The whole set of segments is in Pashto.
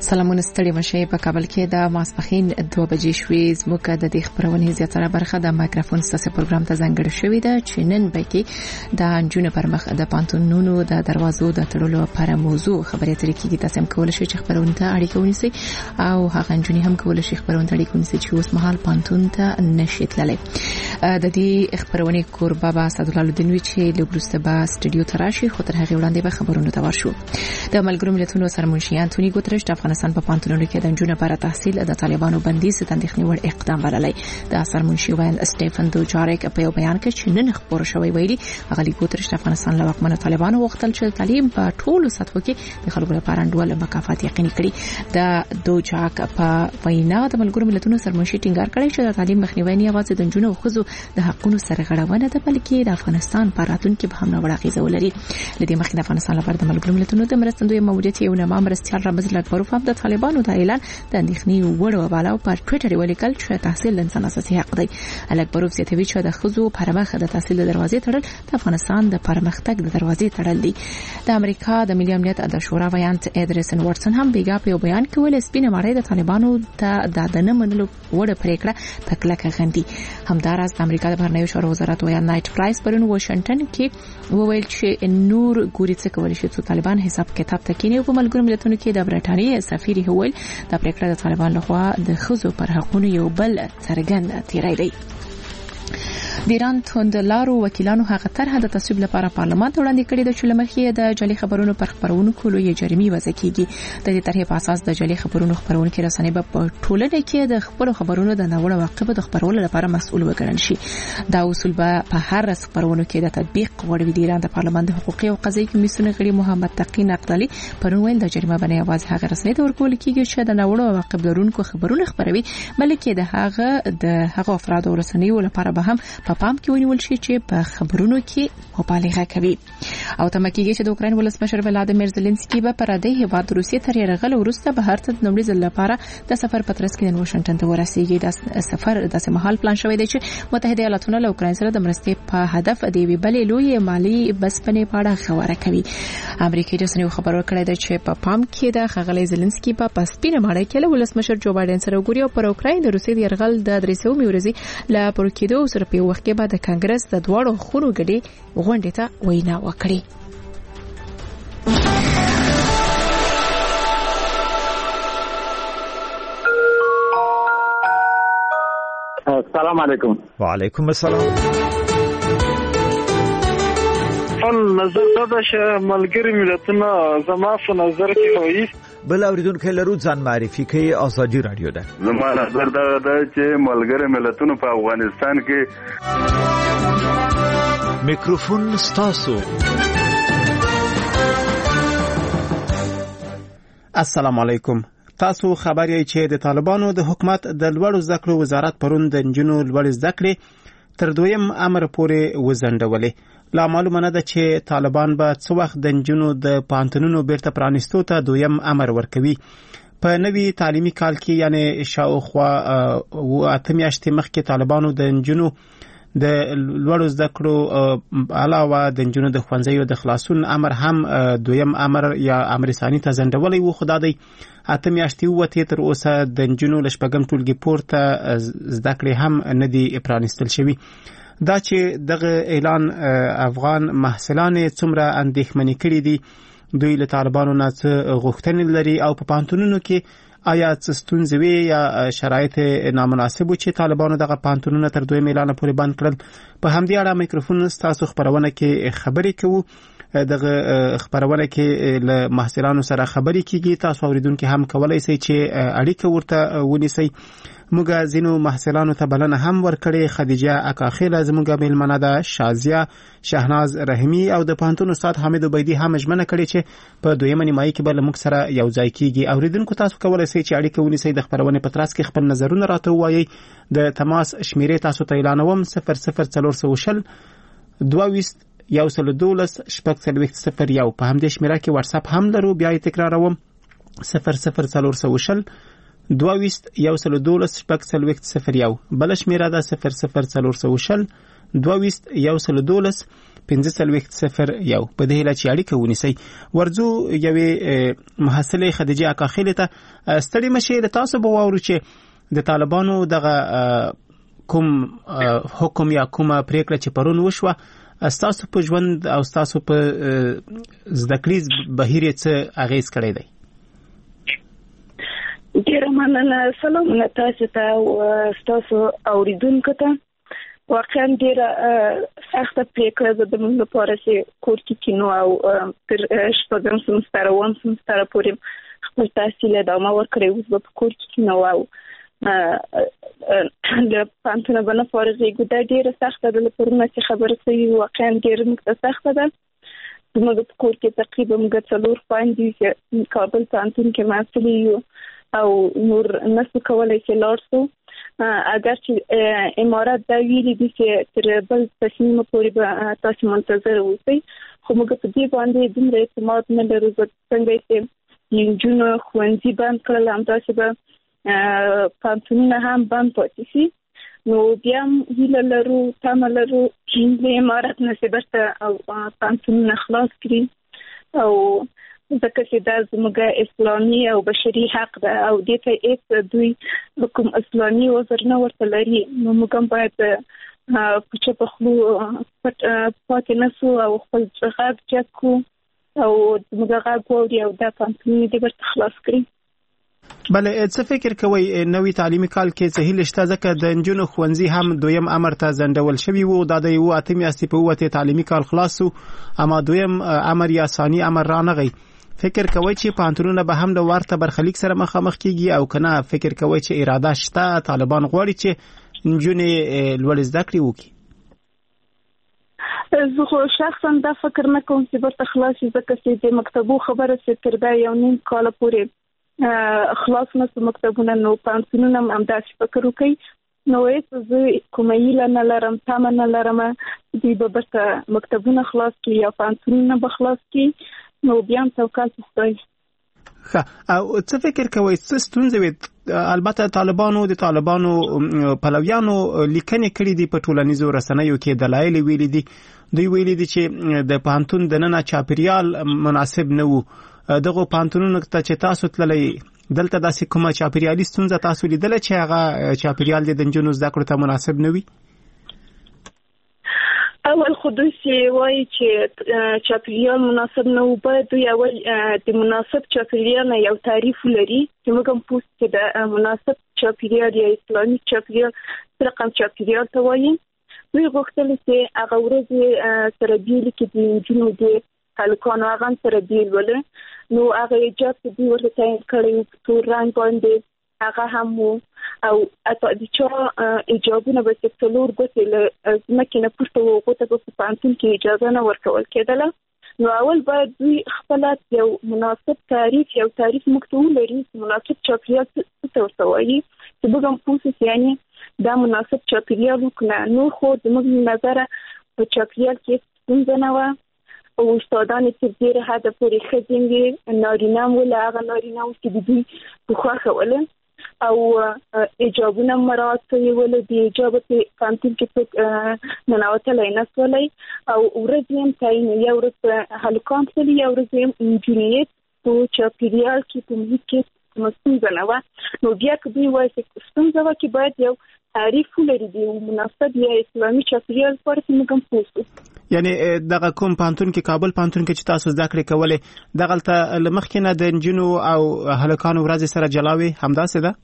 سلامونه ستړي مشه په کابل کې د ماسپخین 2 بجې شوې زموږ د دې خبرونې زیاتره برخه د مایکروفون ستاسو پروګرام ته ځانګړې شوې ده چې نن به کې د انجونو پر مخ د پانتونونو د دروازو د تړلو لپاره موضوع خبرې ترې کېږي. تاسو هم کولای شئ چې خبرونه ته اړیکه ونیسئ او هغه انجونې هم کولای شي خبرونه ته اړیکه ونیسئ چې اوس مهال پانتون ته نشي تللی. د دې خبرونې کوربه با اسدالله الدین چې لګروسته با سټډیو ته راشي خو تر هغه وړاندې به خبرونه ته ورشو. د ملګرو ملتونو سرمنشي انټونی ګوترش د افغانستان په پانتونونو کې د انجونو لپاره تحصیل د طالبانو بندیز ته اندېښنې وړ اقدام بللی. د سرمنشي وین سټيفن دوجاریک په یو بیان کې چې نن خبر شوی ویلي هغه ګوترش د افغانستان له واکمنو طالبانو وغوښتل چې تعلیم په ټولو سطحو کې د خلکو لپاره انډول مکافات یقیني کړي. د دوجاک په وینا د ملګرو ملتونو سرمنشي ټینګار کړی چې د تعلیم مخنیوي نه یوازې د انجونو او ښځو د حقوقو سرغړونه ده بلکې د افغانستان په راتلونکي به هم نوړه اغیزه ولري. لدې مخکې د افغانستان لپاره د ملګرو ملتونو د مرستندوی ماموریت یو نامه مرستيال رامز لکبروف هم د طالبانو د اعلان د اندېښنې وړ وباله په ټوئیټر ولیکل چې تحصیل د انسان اساسي حق دی. لکبروف زیاتوي چې د ښځو پرمخ د تحصیل د دروازې تړل د افغانستان د پرمختګ د دروازې تړل دي. د امریکا د ملي امنیت د شورا ویانت ادریسن واتسون هم بیګا په بیان کې ویل سپینه ماړی د طالبانو ته د نه منلو وړ پریکړه په کلکه غندي. همداراز د امریکا د بهرنیو چارو وزارت ویان نایټ پرایس پرون واشنگټن کې وویل چې نور ګوري څه کولای شي چې طالبان حساب کتاب تکینه په ملګرو ملتونو کې د برټانیې سفیر هویل د پریکړه د طالبان لخوا د ښځو پر حقوقو یو بل څرګند تیری دی. د ایران توندلارو وکیلانو هغه طرحه د تصویب لپاره پارلمان ته وړاندې کړې ده چې لمخې د جعلي خبرونو پر خبرونکو لوی جریمې وضع کیږي. د دې طرحې په اساس د جعلي خبرونو خبرونکو رسنۍ په ټولنه کې د خبرو خبرونو د ناوړه واقعو د خبرولو لپاره مسؤل وګڼل شي. دا اصول به په هر خبرونو کې د تطبیق وړ وي. د ایران د پارلمان د حقوقي او قضایي کمیسیون غړي محمد تقی نقدلی پرون ویل د جریمه باندې یوازې هغه رسنۍ ته ورکول کیږي چې د ناوړه واقعو لرونکو خبرونه خبروي بلکې د هغه افراد او رسنیو لپاره به هم په پام کې ونیول شي چې په خبرونو کې مبالغه کوي. او تمه کېږي چې د اوکراین ولسمشر ولادیمیر زيلنسکي به پر دې هیواد روسیې ته یرغل وروسته به هر څه د نومړي ځل لپاره د سفر په ترڅ کې د واشنگټن ته ورسیږي. د سفر د سمحال پلان شوی دی چې متحده ایالاتونه له اوکراین سره د مرستې په هدف د وی بلې لوی مالی بسپنې په اړه خبره کوي. امریکایي رسنیو خبر ورکړی دی چې په پام کې د خغلی زيلنسکي په سپینه ماړی کې له ولسمشر جو بایدن سره وګوري او پر اوکراین د روسیې د یرغل د 300 ورځې لا پر کېدو سره په وخت کې بعد د کانګرس د دوړو خونو غړي غونډه ته وینا وکړي. السلام علیکم. وعلیکم السلام. نظر دا چې ملګری ملتونه زما په نظر کې وایي بل اوریدونکو لرو ځان معرفي کوي. ازادي رادیو ده. زما نظر دا چې ملګری ملتونه په افغانستان کې میکروفون ستاسو. السلام علیکم. تاسو خبر یې چې د طالبانو د حکومت د لوړو زده کړو وزارت پرون د انجونو لوړ زده کړې تر دویم امر پورې وزندولې. لا معلومه نه ده چې طالبان به څو وخت د انجونو د پانتونونو بیرته پرانیستو ته دویم امر ورکوي. په نوي تعلیمي کال کې یعنی شاوخوا 8 میاشتې مخکې طالبانو د انجونو د لوړو زده کړو علاوه د انجونو د ښوونځیو د خلاصون امر هم دویم امر یا امر ثاني ته ځنډولی و. خو دا دی 8 میاشتې ووتې تر اوسه د انجونو له شپږم ټولګي پورته زده کړې هم نه دي پرانیستل شوي. دا چې دغه اعلان افغان محصلان څومره اندېښمنې کړي دي، دوی له طالبانو نه څه غوښتنې لري او په پانتونونو کې آیا څه ستونزې وي یا شرایط نامناسب چې طالبانو دغه پانتونونه تر دویم اعلان پورې بند کړل. په همدې اړه میکروفون ستاسو خبرونه کې خبرې کوو. دغه خبرونه کې له محصلانو سره خبرې کیږي. تاسو اوریدونکو هم کولای شئ چې اړیکه ورته ونیسئ. موږ ځینو محصلانو ته بلنه هم ورکړې. خدیجه اکاخیل زموږ میلمنه ده، شازیه شهناز رحیمی او د پانتون استاد حمید عبیدی هم ژمنه کړې چې په دویمه نیمایي کې به له موږ سره یو ځای کیږي. اوریدونکو تاسو کولای شئ چې اړیکه ونیسئ. د خبرونې په ترڅ کې خپل نظرونه راته ووایئ. د تماس شمیرې تاسو ته اعلانوم: 00420 22 112 شپږ په همدې شمیره کې واتس اپ هم لرو. بیا یې تکراروم: 00420 22 112 شپږ. بل شمیره ده 00420 22 112 1501 په دې هله چې اړیکه ونیسي. ورځو یوې محصله خدیجه اکاخیل ته ستړي مشه له تاسو به واورو چې د طالبانو دغه کوم حکم یا کومه پریکړه چې پرون وشوه تاسو په ژوند او تاسو په زده کړیز بهیر څه اغیز کړی دی؟ ډیره مننه. سلام تاسو ته او تاسو اوریدونکو ته. واقعا ډیره سخته پریکړه د موږ لپاره چې کور کې کینو او تر شپږم سمستر او سمستر پورې خپل تحصیل ادامه ورکړی. اوس په کور کې کینو او د پانتونه باندې فارغېږو. دا ډیره سخته ده. لپاره چې خبره کوي واقعا ډیره موږ سخته ده. زموږ په کور کې تقریبا موږ 4 خویندې چې کابل پانتون کې محصل یو او نور نسو کولای چې لاړ شو. اگر چې امارات دا ویلي دي چې تر بل تصمیم پورې به تاسو منتظر اوسئ، خو موږ په دې باندې دومره اعتماد نه لرو څنګه چې نجونو ښوونځي بند کړل، همداسې به پانتونونه هم بند پاتې شي. نو بیا هم هیله لرو، تمه لرو د امارات نه چې بیرته پانتونونه خلاص کړي او ځکه چې دا زموږ اسلامي او بشري حق ده او دې ته هیڅ دوی کوم اسلامي وزر نه ورته لري. نو موږ هم باید په چوپه خولو پاتې نه شو او خپل غږ چک کړو او زموږ غږ واوري او دا پانتونونه دې بیرته خلاص کړي. بله، څه فکر کوئ نوی تعلیمي کال کې څه هیله شته؟ ځکه د نجونو ښوونځي هم دویم امر ته ځنډول شوي وو. دا د 8 میاشتې په 9 تعلیمي کال خلاص شو، اما دویم امر یا ثاني امر رانغی. فکر کوئ چې پانتونونه به هم د ورته برخلیک سره مخامخ کیږي او کنه فکر کوئ چې اراده شته طالبان غواړي چې نجونې لوړ زده کړې وکړي؟ زه خو شخصا دا فکر نه کوم چې برته خلاص شي، ځکه چې د مکتبو خبره چې تر دا 1.5 کال پورې خلاص نه شو مکتبونه، نو پانتونونه هم همداسې فکر وکړي. نو هیڅ زه کومه هیله نه لرم، تمه نه لرم دوی به برته مکتبونه خلاص کړي یا پانتونونه به خلاص کړي. نو بیا هم توکل په خدای. او څه فکر کوئ څه ستونزې وي؟ البته طالبانو پلویانو لیکنې کړي دي په ټولنیزو رسنیو کې، دلایل ویلي دي. دوی ویلي دي چې د پانتون دننه چاپیریال مناسب نه وو. دغه پانتونونو ته چې تاسو تللی دلته داسې کومه چاپیریالي ستونزه تاسو لیدله چې هغه چاپیریال د نجونو زده کړو ته مناسب نه وي؟ اول خودی چې وایي چې چاپیریال مناسب نه و، باید دوی اول د مناسب چاپیریال نه یو تعریف لري چې موږ هم پوه چې د مناسب چاپیریال یا اسلامي چاپیریال څه رقم چاپیریال ته وایي. دوی غوښتل چې هغه ورځې سره بیل کې د نجونو د هلکانو هغه سره بیل ولې، نو هغه ایجاب چې دوی ورته تعین کړی په تور رنګ باندې هغه هم وو او اته د چا ایجابونه به چې څلور ګوتې له ځمکې نه پورته وو، هغو ته به په پوهنتون کې اجازه نه ورکول کېدله. نو اول باید دوی خپل یو مناسب تعریف موږ ته ولري چې مناسب چاپیریال څه ته ورته وایي، چې موږ هم پوه شو یعنې دا مناسب چاپیریال وکړه. نور خو زموږ نظره په چاپیریال کې ستونزه نه وه او استادان چې ډېره حده پورې ښځې وې، نارینه هم وله، هغه نارینه وو چې د دوی په خوښه وله او ایجابونه مراعات کوي ولې د ایجاب په پانتون کې څوک ننوتلی نه شولی او ورځې هم تعین، یا ورځ په هلکان تللي یا ورځ هم نجونې په چاپیریال کې په محیط کې ستونزه نه وه. نو بیا که دوی وایي چې ستونزه وه کې باید یو تعریف ولري د مناسب یا اسلامي چاپیریال لپاره چې موږ هم پوه شو. یعنې دغه کوم پانتون کې کابل پانتون کې چې تاسو زده کړې کولې دغلته له مخکې نه د نجونو او هلکانو ورځې سره جلا وي، همداسې ده؟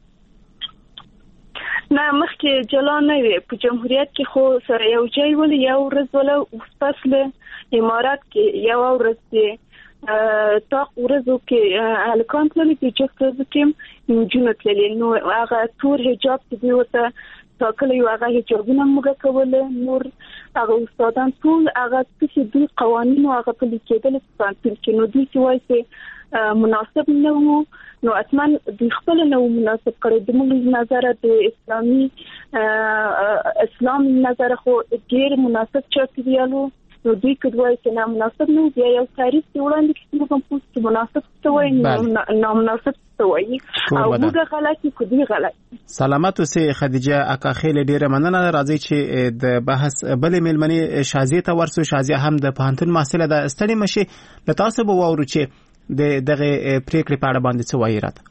نه، مخکې جلا نه وي. په جمهوریت کې خو سره یو ځای ولې یو ورځ ولا فصل امارات کې یو ورځ کې تاق ورځو کې هلکان تللي چې جفت ورځو کې نجونې تللي. نو هغه تور حجاب چې دوی ورته ټاکلی و هغه حجابونه موږ کوله، نور هغه استادان ټول هغه چې دوی قوانین او هغه پلي کېدل په پانتون کې. نو دوی چې وایي چې مناسب نه وو، نو اصلا دوی خپل نه وو مناسب کړی. د موږ نظر د اسلام نظر خو ډېر مناسب چاپیریال و نو دوی کډوای چې نامناسب نو بیا یو تعریف دی وړاندې چې موږ هم پوښتنه مناسب څه وایي نامناسب څه وایي او موږ غلطي کوي غلط. سلامت اوسې خدیجه اکاخیل ډیره مننه. راځي چې د بحث بلې ملمنې شازیه ته ورسو. شازیه هم د پوهنتون محصله ده. ستړي مشي له تاسو به واورو چې دغه پریکړې په اړه باندې څه وایي راته.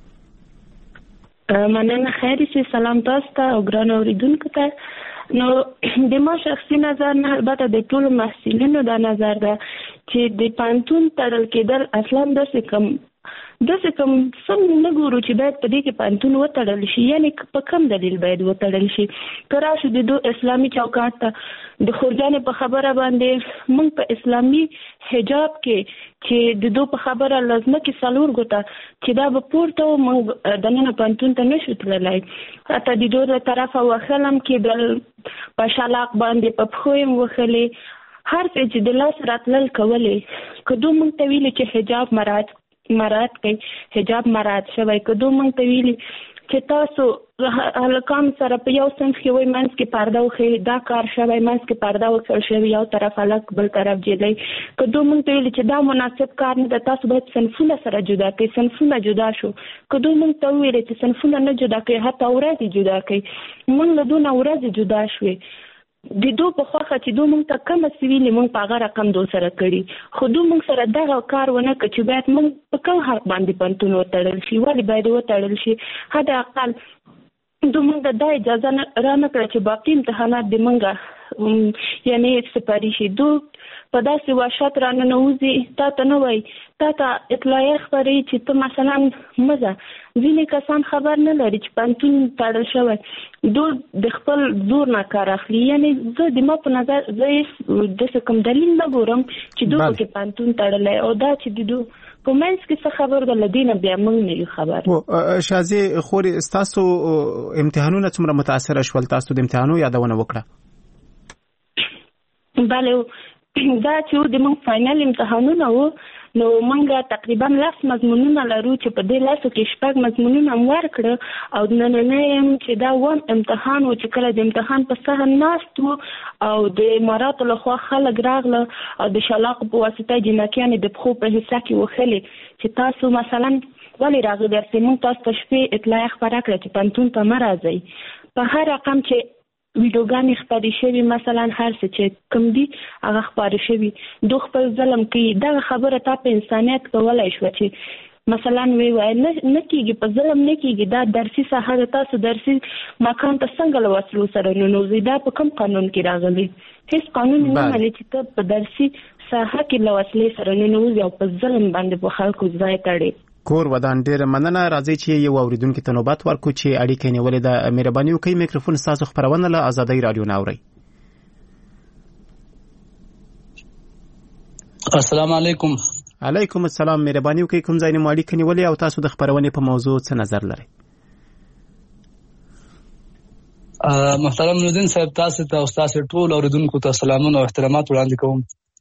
مننه. خیر شي. سلام تاسو ته او ګران اوریدونکو ته. نو د ما شخصي نظر نه البته د ټولو محصلینو دا نظر ده چې د پوهنتون تړل کېدل اصلا داسې کوم سم نه ګورو چې باید په دې کې پوهنتون وتړل شي، یعنی په کوم دلیل باید وتړل شي. که راشو د دو اسلامي چوکاټ ته د خورجانې په خبره باندې موږ په اسلامي حجاب کې چې د دو په خبره لازمه کې څلور ګوته چې دا به پورته موږ دننه پوهنتون ته نشو تللی. حتی د دو له طرفه وښلم کېدل، په شلاق باندې په پښو یې وښلې، هر څه چې د لاس راتلل کولې. که دو موږ ته ویلي چې حجاب مراعات کوي، حجاب مراعات شوی. که دو موږ ته ویلي چې تاسو هلکان سره په یو صنف کې وای منځ کې پرده وخی، دا کار شوی، منځ کې پرده وکړل شوی، یو طرف هلک بل طرف جلی. که دو موږ ته ویلي چې دا مناسب کار نه ده، تاسو باید صنفونه سره جدا کړئ، صنفونه جدا شو. که دو موږ ته ویلي چې صنفونه نه جدا کړئ، حتی ورځې جدا کړئ، موږ له دونه ورځې جدا شوې. د دو په خوخه چې دو موږ ته کومه سویلې موږ په هغه رقم دو سره کړي، خو دو موږ سره دغه کار ونه کړ چې باید موږ په کوم حق باندې پوهنتون وتړل شي. ولې باید وتړل شي؟ حد اقل دو موږ ته دا اجازه را نه کړه چې باقي امتحانات د موږ یعنی سپاري شي. دو په داسې وحشت را ننوځي، تا ته نه وایي، تا ته اطلاعیه خپروي چې ته مثلا مزه. ځینې کسان خبر نه لري چې پوهنتون تړل شوی، دو د خپل زور نه کار اخلي. یعنی زه د ما په نظر زه داسې کوم دلیل نه ګورم چې دو پکې پوهنتون تړلی او دا چې د دو په منځ کې څه خبر ده له دې نه بیا موږ نه یو خبر. شازیه خورې ستاسو امتحانونه څومره متاثره شول؟ تاسو د امتحانو یادونه وکړه. بله، دا چې د موږ فاینل امتحانونه وو، نو موږ تقریبا 10 مضمونونه لرو چې په دې 10 کې 6 مضمونونه ورکړه او نننی چې دا وم امتحان و چې کله د امتحان په صحن ناست وو او د اماراتو لخوا خلک راغله او د شلاق په واسطه جنکیانې د پښو په حصه کې وښلې چې تاسو مثلا ولې راغلي درسې. موږ تاسو ته شپې اطلاع خپره کړه چې پوهنتون ته مه راځئ. په هر رقم چې ویډیوګانې خپرې شوي، مثلا هر څه چې کوم دي هغه خپاره شوي، دو خپل ظلم کوي. دغه خبره تا په انسانیت کولی شوه چې مثلا وایي نه کېږي، په ظلم نه کېږي. دا درسي ساحه ده، تاسو درسي مکان ته څنګه له وسلو سره ننوځئ؟ دا په کوم قانون کې راغلی؟ هیڅ قانون نه مني چې ته په درسي ساحه کې له وسلې سره ننوځې او په ظلم باندې په خلکو ځای تړې. کور ودان ډیره مننه. راځي چې یو اوریدونکو ته نوبت ورکړو چې اړیکې نیولې ده. مهرباني وکړئ میکروفون تاسو خبرونه له آزادۍ رادیو نه اورئ. السلام علیکم. علیکم السلام. مهرباني وکړئ کوم ځای نه اړیکې نیولې او تاسو د خبرونې په موضوع څه نظر لرئ؟ محترم نوردین صاحب، تاسو ته او تاسو ټول اوریدونکو ته سلامونه او احترامات وړاندې کوم.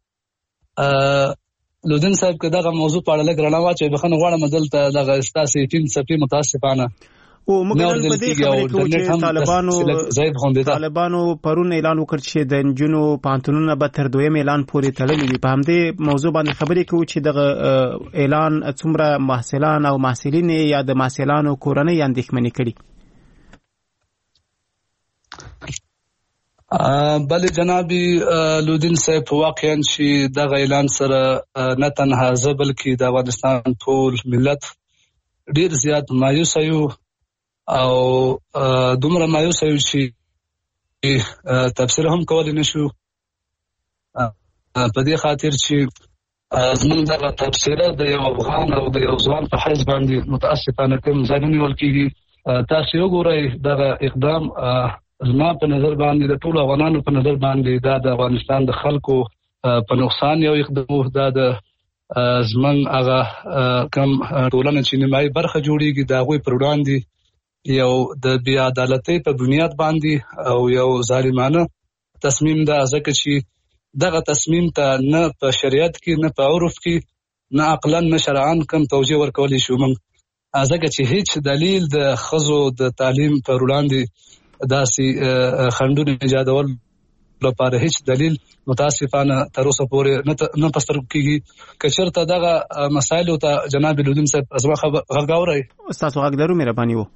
لودین صاحب که دغه موضوع په اړه لږ رڼا واچوي، بخښنه غواړم دلته دغه ستاسو ټیم صفحې متاسفانه او موږ نن په دې خبرې کوو چې طالبانو پرون اعلان وکړ چې د نجونو پوهنتونونه به تر 2 اعلان پورې تړلي وي. په همدې موضوع باندې خبرې کوو چې دغه اعلان څومره محصلان او محصلین یا د محصلانو کورنۍ اندېښمنې کړي. بله جنابي لودین صاحب، واقعا چې دغه اعلان سره نه تنها زه بلکې د افغانستان ټول ملت ډیر زیات مایوس یو او دومره مایوس یو چې تفسیر هم کولی نشو. په دې خاطر چې زموږ دغه تفسیره د یو افغان او د یو ځوان په حیث باندې متاسفانه کوم ځای نه نیول کېږي. تاسو وګورئ دغه اقدام زما په نظر باندې د ټولو افغانانو په نظر باندې دا د افغانستان د خلکو په نقصان یو اقدام. دا د زمون هغه کم ټولنه چې نیمایي برخه جوړیږي د هغوی پر وړاندې یو د بې عدالتۍ په بنیاد باندې او یو ظالمانه تصمیم ده، ځکه چې دغه تصمیم ته نه په شریعت کې نه په عرف کې نه عقلا نه شرعاً کم توجیه ورکولی شو موږ، ځکه چې هیڅ دلیل د ښځو د تعلیم پر وړاندې داسې خنډونه ایجادول لپاره هیڅ دلیل متاسفانه تر اوسه پورې نه پستر کیږي. کچرته دغه مسایل ته جناب لودین صاحب ازما غوړای استاد غږدارو مهرباني وو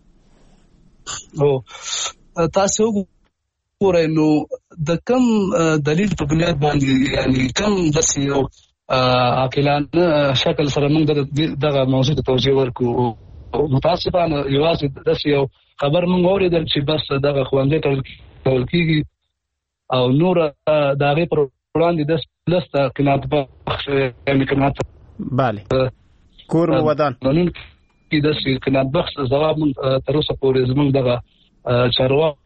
او تاسو وګورئ نو د کم دلیل په بنیاد باندې یعنی کم د یو عاقلانه شکل سره موږ دغه موضوع ته توجه ورکو. متاسفانه یوازې د یو خبر موږ اوریدل چې بس دغه خوندې تړل کیږي او نور دغه پر وړاندې د لسته قناعت بخش یعنی قناعت bale کور مو ودان نن کې د قناعت بخش ځواب تر اوسه پورې زموږ دغه چارواکو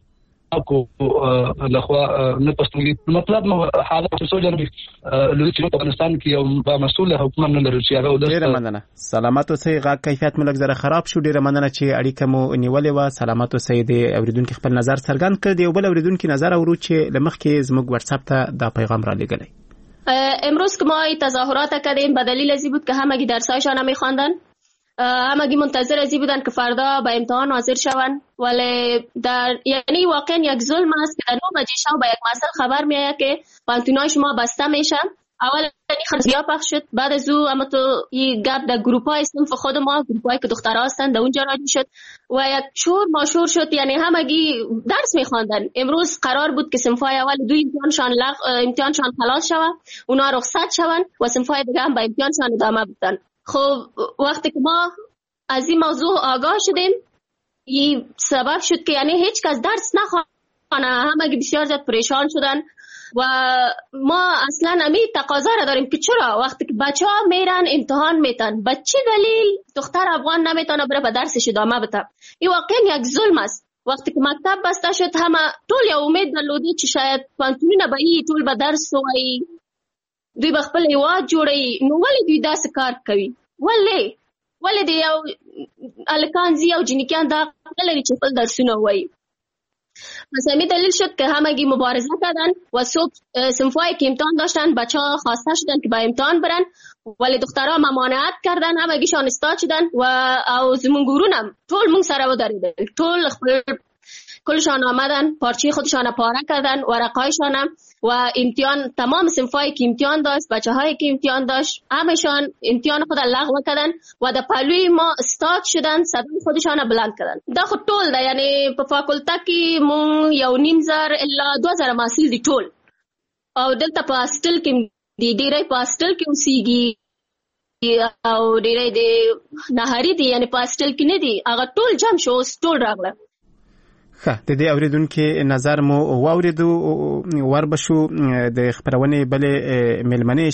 لخوا نه پښتونګي مطلب نو حالت څه جوړ لوي چې په افغانستان کې یو مسؤل حکومت نه لري چې هغه ډیره مننه. سلامات اوسئ. غږ کیفیت ملک زره خراب شو. ډیره مننه چې اړیکه مو نیولې و. سلامات اوسئ. د اوریدونکو خپل نظر څرګند کړ. یو بل اوریدونکو نظر اورو چې لمخ کې زموږ واتس اپ ته دا پیغام را لګلای. امروز که ما تظاهرات کردیم به دلیل ازی بود که همگی درسایشان نمیخواندن، همگی منتظر ازی بودن که فردا به امتحان حاضر شوند، ولی یعنی واقعا یک ظلم است که در 9 بجه شب با یک مسئله خبر میآید که پانتونای شما بسته میشن. اول خبریا پخش شد، بعد از او اما تو این گپ در گروپ‌های صنف خود ما، گروپ‌هایی که دخترها هستند در اونجا راجع شد و یک شور ماشور شد. یعنی همگی درس می‌خواندن. امروز قرار بود که صنف‌های اول دو امتحانشان خلاص شود، اونا رخصت شوند و صنف‌های دیگه هم به امتحانشان ادامه بدن. خب وقتی که ما از این موضوع آگاه شدیم، این سبب شد که یعنی هیچ کس درس نخوانه، همگی بسیار زیاد پریشان شدن و ما اصلا امی تقاضا را داریم که چرا وقتی که بچه‌ها میرن امتحان میتن به چه دلیل دختر افغان نمیتونه بره به درسش ادامه بده؟ این واقعا یک ظلم است. وقتی که مکتب بسته شد همه طول یا امید درلودی چې شاید پانتونونه به ای طول به درس وای دوی به خپل هیواد جوړي، نو ولې دوی داسې کار کوي؟ ولې د یو الکان زی او جنیکان دا لري چې خپل درسونه وای؟ پس همین دلیل شد که همگی مبارزه کردن و صبح صنفایی که امتحان داشتن بچه‌ها خواسته شدن که با امتحان برن، ولی دخترها ممانعت کردن، همگیشان استاد شدن و او زمون گورونم طول مون سره وداریدن، طول کلشان آمدن پارچه خودشان پاره کردن ورقایشان و امتحان تمام صنفایی که امتحان داشت، بچه‌هایی که امتحان داشت همشان امتحان خود لغو کردن و در پهلوی ما استاد شدن، صدای خودشان بلند کردن. دا خود طول ده، یعنی په فاکولته کې مون 1,500 الا 2,000 محصل دي ټول، او دلته په هاستل کې دي ډیرې په هاستل کې اوسېږي او ډیرې د نهاري دي، یعنی په هاستل کې نه دي، هغه ټول جمع شو ټول راغله. د دې اوریدونکو نظر مو واوریدو. وربشو د خبرونه بلې ملمنې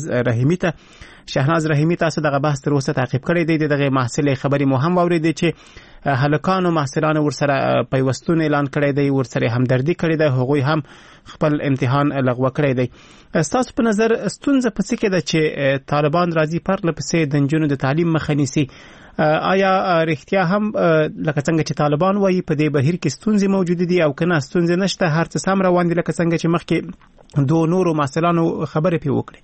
شهناز رحیمی تاسو دغه بحث تر اوسه تعقیب کړی دی. دغه محصل خبري مو هم واوریدي چې هلکانو محصلانو ورسره پیوستون اعلان کړی دی، ورسره همدردي کړی دی، هغوی هم خپل امتحان لغوه کړی دی. تاسو په نظر ستونزه په څه کې ده چې طالبان راځي پرله پسې د نجونو د تعلیم مخه نیسي؟ آیا رښتیا هم لکه څنګه چې طالبان وایي په دې بهیر کې ستونزې موجود دي او کنه ستونزې نشته، هر څه سم روان دي لکه څنګه چې مخکې دوه نورو محصلانو خبرې پې وکړي؟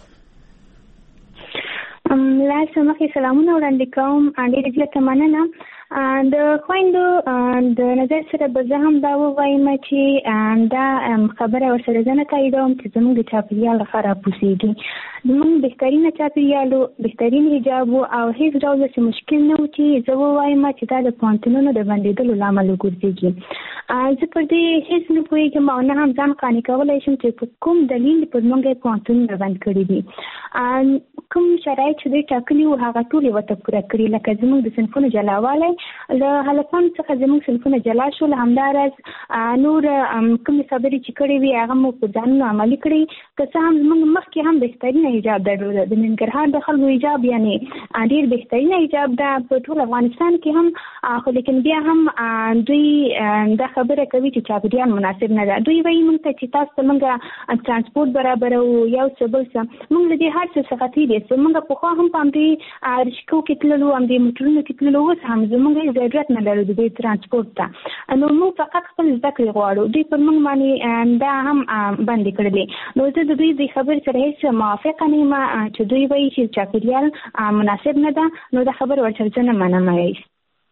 لا سمخي سلامونه وړاندې کوم. ډېر زیاته مننه. د خویندو د نظر سره به زه هم دا ووایم چې دا خبره ورسره زه نه تاییدوم چې زموږ د چاپېریال خراب اوسېږي. زموږ بهترینه چاپېریال و، بهترین حجاب و او هیڅ ډول داسې مشکل نه و چې زه ووایم چې دا د پوهنتونونو د بندېدلو له امله وګرځېږي. زه پر دې هیڅ نه پوهېږم او نه هم ځان قانع کولی شم چې په کوم دلیل پر موږ یې پوهنتونونه بند کړي دي. کوم شرایط چې دوی ټاکلي وو هغه ټول یې ورته پوره کړي، لکه زموږ د صنفونو جلاوالی له هلکانو څخه زموږ صنفونه جلا شول، همداراز نور کومې خبرې چې کړې وي هغه مو په ځانونو عملي کړي. که څه هم زموږ مخکې هم بهترینه حجاب درلوده، د ننګرهار د خلکو حجاب یعنی ډېر بهترینه حجاب ده په ټول افغانستان کې هم، خو لیکن بیا هم دوی دا خبره کوي چې چاپېریال مناسب نه ده. دوی وایي موږ ته چې تاسو ته موږ ترانسپورټ برابروو یو څه بل څه، موږ له دې هر څه څخه تېر یو. موږ پخوا هم په همدې رشکو کې تللو، همدې موټرونو کې تللو، اوس هم زموږ ضرورت نه لرو د دې ترانسپورټ ته، نو موږ فقط خپل زده کړې غواړو. دوی پر موږ باندې دا هم بندې کړلې. نو زه د دوی د خبرې سره هېڅ موافقه نه یم چې دوی وایي چې چاپېریال مناسب نه ده، نو دا خبره ورسره زه نه منم.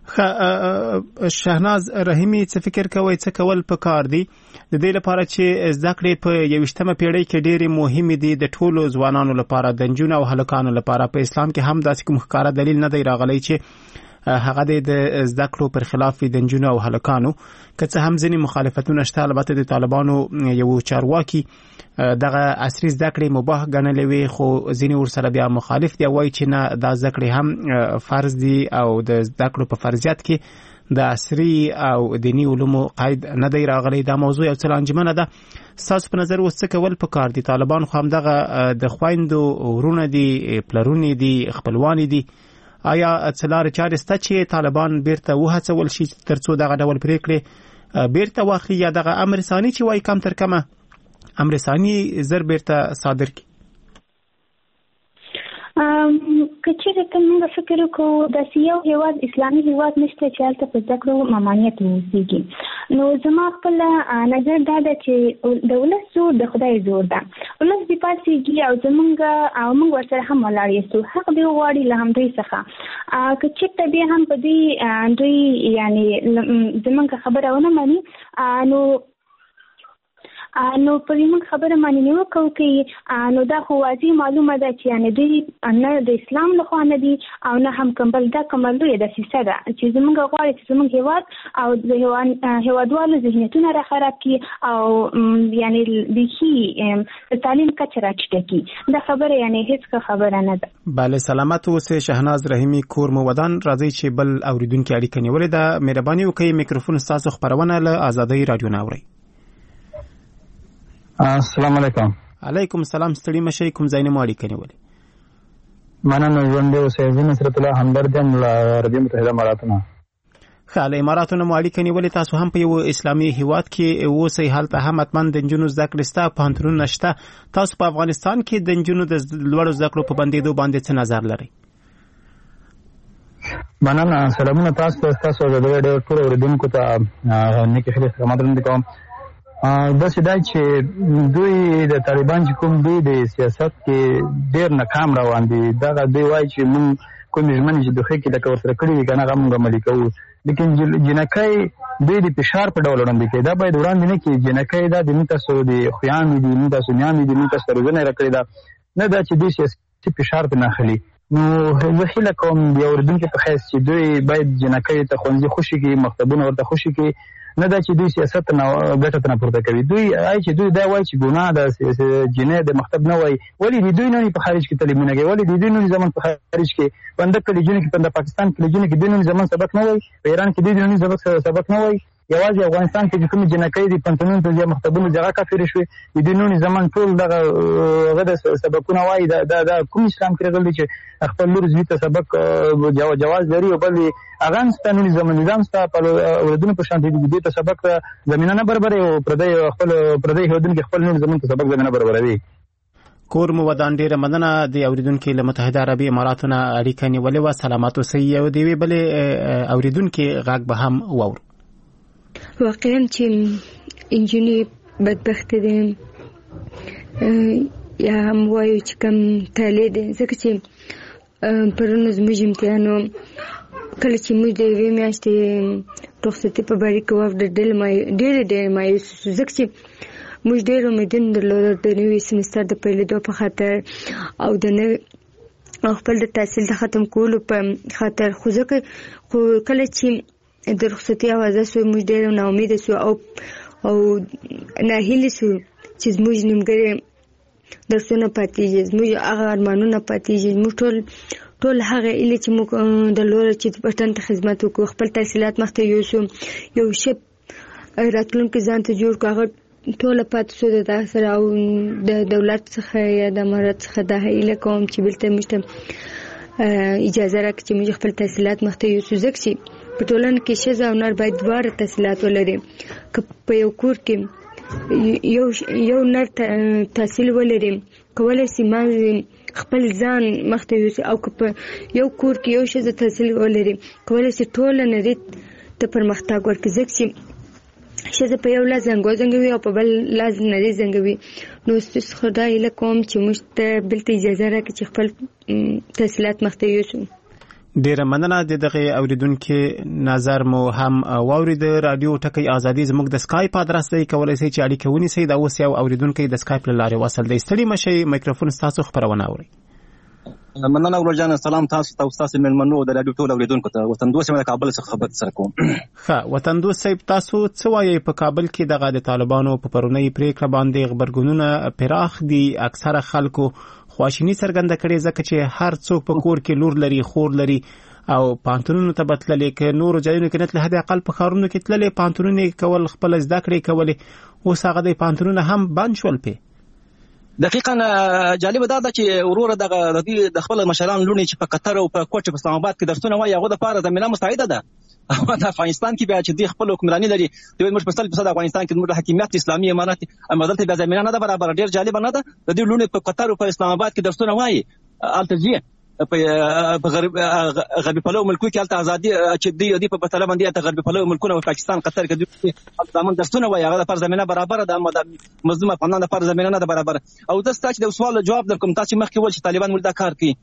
شهناز رحیمی څه فکر کوي څه کول پکار دي د دې لپاره چې زده کړې په 21مه پیړۍ کې ډېرې مهمې دي د ټولو ځوانانو لپاره د نجونو او هلکانو لپاره په اسلام کې هم داسې کوم ښکاره دلیل نه دی راغلی چې هغه د زده کړو پر خلاف د نجونو او هلکانو که څه هم ځینې مخالفتونه شته البته د طالبانو یو چارواکي دغه عصري زده کړې مباح ګڼلې وي خو ځینې ورسره بیا مخالف دي وایي چې نه دا زده کړې هم فرض دي او د زده کړو په فرضیت کې د عصري او دینی علومو قید نه دی راغلی. دا موضوع یو څه لانجمنه ده. ستاسو په نظر اوس څه کول پکار دي؟ طالبان خو همدغه د خویندو ورونه دي پلرونه دي خپلوان دي. آیا څه لارې چارې شته چې طالبان بیرته وهڅول شي ترڅو دغه ډول پریکړې بیرته واخلي یا دغه امر ثاني چې وایي کم تر کمه امر ثاني زر بیرته صادر کړي؟ کچېرې ته موږ فکر وکړو داسې یو هېواد اسلامي هېواد نشته چې هلته په زده کړو ممانعت واوسېږي. نو زما خپل نظر دا ده چې د ولس زور د خدای زور ده. ولس دې پاڅېږي او موږ ورسره هم ولاړ یو حق دې وغواړي له همدوی څخه. که چېرته بیا هم په دې دوی یعنې زموږ خبره ونه مني نو پر موږ خبره معنی نه وکړو نو دا خو واضح معلومه ده چې یعنی دوی نه د اسلام له خوا نه دي او نه هم کومبل دا کوملوی د سیسه ده چې زموږ غواړي چې زموږ هېواد او د هېوادوالو ذهنیتونه را خراب کړي او یعنی د تعلیم کچه راټیټه کړي. دا خبره یعنی هیڅ خبره نه ده. بله سلامت اوسئ شهناز رحیمی کور مو ودان. راځي چې بل اوریدونکو اړیکه نیولې ده. مهرباني وکړئ میکروفون ستاسو خبرونه له آزادۍ رادیو نه اورئ. السلام علیکم. علیکم السلام. ستړي مشئ کوم ځای نه مو اړیکه نیولې؟ مننه. ژوند دې اوسئ. زه نصرت الله همدرد یم له عربي متحده اماراتونه. ښه له اماراتو نه مو اړیکه نیولې. تاسو هم په یو اسلامي هیواد کې اوسئ. هلته هم حتما د نجونو زده کړې شته پوهنتونونه شته. تاسو په افغانستان کې د نجونو د لوړو زده کړو په بندېدو باندې څه نظر لرئ؟ مننه. سلامونه تاسو ته ستاسو ازادۍ راډیو ټولو اورېدونکو ته نیکې ښې استقامت وړاندې کوم. داسې دا چې دوی د طالبان چې کوم دوی د سیاست کې ډېر ناکام روان دي. دغه دوی وایي چې موږ کومې ژمنې چې دوی کې لکه ورسره کړي دي که نه هغه موږ عملي کوو. لیکن جنکۍ دوی د فشار په ډول وړاندې کوي. دا باید وړاندې نه کړي. جنکۍ دا د موږ تاسو د خویانې دي موږ تاسو میندې دي موږ تاسو ته روزنه یې راکړې ده نه دا چې دوی سیاسي فشار پرې نه اخلي. نو زه هیله کوم د اورېدونکي په حیث چې دوی باید جنکۍ ته ښوونځي خوشي کړي مکتبونه ورته خوشي کړي نه دا چې دوی سیاست نه ګټه ته نه پورته کوي. دوی آی چې دوی دا وایي چې ګناه ده جنۍ د مکتب نه وایي. ولې د دوی نه په خارج کې تعلیمونه کوي؟ ولې د دوی نه زمون په خارج کې بنده کلیجونه کې په پاکستان کلیجونه کې دوی نه زمون سبق نه وایي؟ په ایران کې دوی نه سبق نه وایي؟ یوازې افغانستان کې کوم جنکۍ دي پنځونو ته یا مکتبونو ځای کافر شوي د دوی نه زمون ټول دغه غد سبقونه وایي. دا کوم اسلام کې راغلی چې خپل لور زوی ته سبق جواز لري او بل هغه ستنونی زمون نظام ستا په اوردونو په شان دي ته سبق زمينه نه برابر او پردی هودن کې خپل نور زمون ته سبق زمينه برابروي. کور مو ودان. ډیره مننه د اوریدونکو له متحده عربي اماراتو نه اړیکه نیولې و. سلامات اوسئ. او دی بلې اوریدونکو غږ به هم واورو. واقعا چې انجینری بدبخت دي یا هم وایو چې کم تالی دي ځکه چې پرونه زموږ امتحانو کله چې موږ د یوې میاشتې رخصتي په باره کې واوښته ډېر مایوس شو ځکه چې موږ ډېر امیدونه درلوده د نوي سمستر د پیلېدو په خاطر او د نوي خپل د تحصیل د ختم کولو په خاطر. خو کله چې د رخصتي اوازه سو موږ ډېر ناامیده سو او ناهیلي سو چې زموږ نیمګړي درسونه پاتېږي زموږ هغه ارمانونه پاتېږي زموږ ټول هغه ایله چې موږ درلوده چې وطن ته خدمت وکړو خپل تحصیلات مخته یوسو یو شی راتلونکي ځان ته جوړ کړو هغه ټوله پاتې سو د سره او د دولت څخه یا د امارت څخه دا ایله کوم چې بلته موږ اجازه راکړي چې موږ خپل تحصیلات مخته یوسو ځکه چې په ټولنه کې ښځه او نر باید دواړه تحصیلات ولري. که په یو کور کې یو نر تحصیل ولري کولی شي خپل ځان مخته یوسي او که په یو کور کې یو ښځه تحصیل ولري کولی شي ټوله نړۍ ته پرمختګ ورکړي ځکه چې ښځه په یو لاس زنګوي او په بل لاس نړۍ زنګوي. نو ستاسو خدای هیله کوم چې موږ ته بلته اجازه راکړي چې خپل تحصیلات مخته یوسو. ډیره مننه د دغه اوریدونکو نظر مو هم واورید. رادیو ټکی ازادي زموږ د سکایپ ادرس دی، کولای شئ چې اړیکه ونیسئ. دا اوس یو اوریدونکو د سکایپ لارې وصل دی. ستړي مشئ، میکروفون تاسو خبرونه اورئ. مننه ورجان. سلام تاسو ته استاد ملمنو د رادیو ټول اوریدونکو ته. وطن دوست د کابل څخه خبر سره کوم. ښه وطن دوست صاحب، تاسو څه وایي په کابل کې دغه د طالبانو په پرونی پریکړه باندې خبرګونونه پراخ دي؟ اکثره خلکو خواشینی څرګنده کړي ځکه چې هر څوک په کور کې لور لري، خور لري او پانتونونو ته بتللې کې نور ځایونو کې نتله هدا اقل په خارونو کې تللې پانتونونه کول خپل زده کړې کولې، اوس هغه د پانتونونه هم بند شول. په دقیقاً جالب دا ده چې وروره د خپل مشران لونی چې په قطر او په کوټ په اسلام آباد کې درسونه وایي، هغه د پاره زمينه مساعده ده. د افغانستان کې بیا چې د خپل حکمرانی لري، دوی موږ په 100% افغانستان کې موږ حکومت اسلامي امارات امدلته بیا زمينه نه ده برابر. ډیر جالب نه ده د دې لونی په قطر او په اسلام آباد کې درسونه وایي. التجیه په غربي پلو ملکو کې الته ازادي چې دی په بتله باندې ته غربي پلو ملکونه او پاکستان قطر کې د ځامن درسونه وایي، هغه د پر زمينه برابر ده، اما د مظلوم افغانانو د پر زمينه نه ده برابر. او د ستاسو د سوال جواب درکوم. تاسو مخکې ول چې طالبان ولدا کار کوي،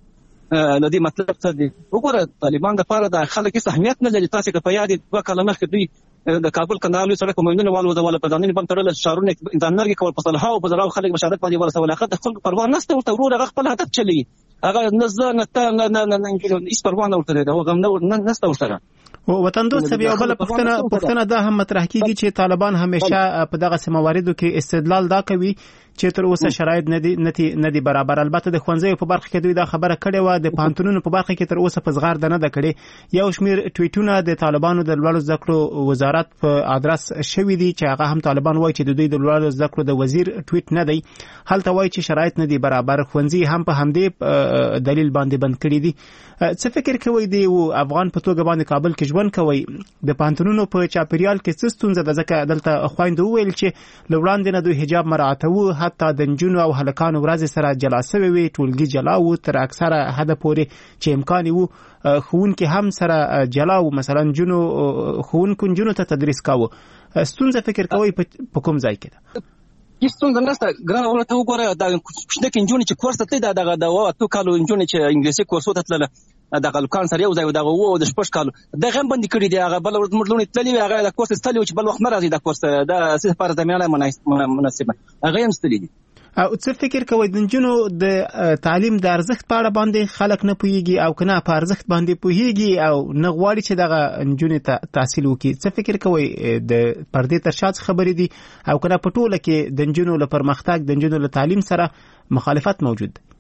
نو دې مطلب څه دی؟ وګوره طالبان د پاره د خلک هیڅ اهمیت نه لري. تاسو که په یاد دوه کاله مخکې دوی د کابل کندهار سره کومندونه والو په ځانونو باندې ترل شارونه انځانرګي کول په صلحه او په زراو خلک بشارت باندې ورسول. خاطر خلک پروا نه ستو ته ورور خپل هدف چلی، هغه نزنه نه هیڅ پروا نه ورته دی، هغه نه نستو سره. وطن دوست بیا بل پښتنه دا هم مطرح کیږي چې طالبان همیشه په دغه سمواردو کې استدلال دا کوي چې تر اوسه شرایط نه دي برابر. البته د خوانځي په برخه کې دوی دا خبره کړې و، د پانتونونو په برخه کې تر اوسه په زغار نه ده کړې. یو شمیر ټویټونه د طالبانو د لوړو زده کړو وزارت په ادرس شوی دي چې هغه هم طالبان وایي چې د دوی د لوړو زده کړو د وزیر ټویټ نه دی، هلته وایي چې شرایط نه دي برابر. خوانځي هم په همدې دلیل باندې بند کړی دي. څه فکر کوي دی افغان په توګه باندې کابل کې ژوند کوي، د پانتونونو په چاپیریال کې څه ستونزه ده؟ ځکه دلته خويندو ویل چې لوړاندې نه دوی حجاب مراعاتو، حتی د نجونو او هلکانو ورځ سره جلا سوي وي، ټولګي جلا وو، تر اکثره حد پورې چې امکان وو خونکي هم سره جلا وو، مثلا جنو خونکو جنو ته تدریس کاوه. ستونزه فکر کوي په کوم ځای کې ده؟ هیڅ ستونزه نشته. ګران ورته وګوره د کوچنی کې چې کورس ته دغه د وو کالو انجونی چې انګلیسي کورسو ته تلله دغه لکان سره یو ځای دغه وو د شپږ کالو دغه هم باندې کړی دی. هغه بل مرلونی تللی هغه د کورس تللی چې بل وخت نه راځي د کورس د اساس پر زمينه مناسبه هغه هم ستلی دي. او څه فکر کوي د جنونو د تعلیم د ارزښت په اړه باندې خلک نه پوهیږي او کنه په ارزښت باندې پوهیږي او نه غواړي چې دغه جنونو ته تحصیل وکړي؟ څه فکر کوي د پردې تر شاته خبرې دي او کنه په ټوله کې د جنونو له پرمختګ د جنونو له تعلیم سره مخالفت موجود دی؟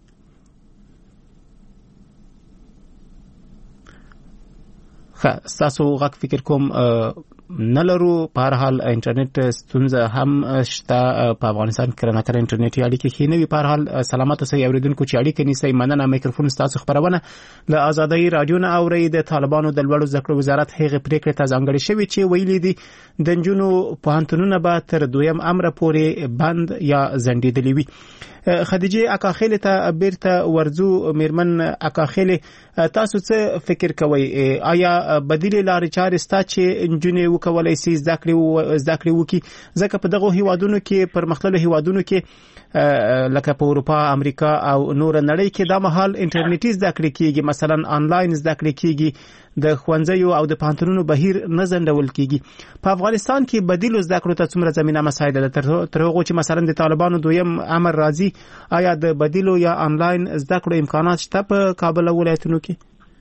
تاسو غږ فکر کوم نه لرو. په هر حال انټرنیټ ستونزه هم شته په افغانستان کې، نه کړه انټرنیټي اړیکې کې نه وي. په هر حال سلامات اوسئ اوریدونکو چې اړیکې نیسئ. مننه. میکروفون تاسو خبرونه له آزادۍ رادیو نه اورئ. د طالبانو د لوړو زده کړو وزارت هغه پریکړه ته ځانګړې شوې چې ویلي دي د نجونو پوهنتونونه به تر دویم امر پورې بند یا ځنډېدلي وي. خدیجه اکاخیل ته بیرته ورزو. میرمن اکاخیل، تاسو څه فکر کوئ؟ آیا بدیل لارې چارې ستا چې نجونې وکولای شي زده کړې وکړي؟ ځکه په دغه هیوادونو کې پرمختللو هیوادونو کې لکه په اروپا، امریکا او نور نړۍ کې دا مهال انټرنیټي زده کړې کیږي، مثلا آنلاین زده کړې کیږي، د خوانځیو او د پانتونونو بهیر نه زندول کیږي. په افغانستان کې بدیل زده کړو ته څومره زمينه مساعده ده تر هغه چې مثلا د طالبانو دویم امر راځي؟ آیا د بدیلو یا آنلاین زده کړو امکانات شته په کابل ولایتونو کې؟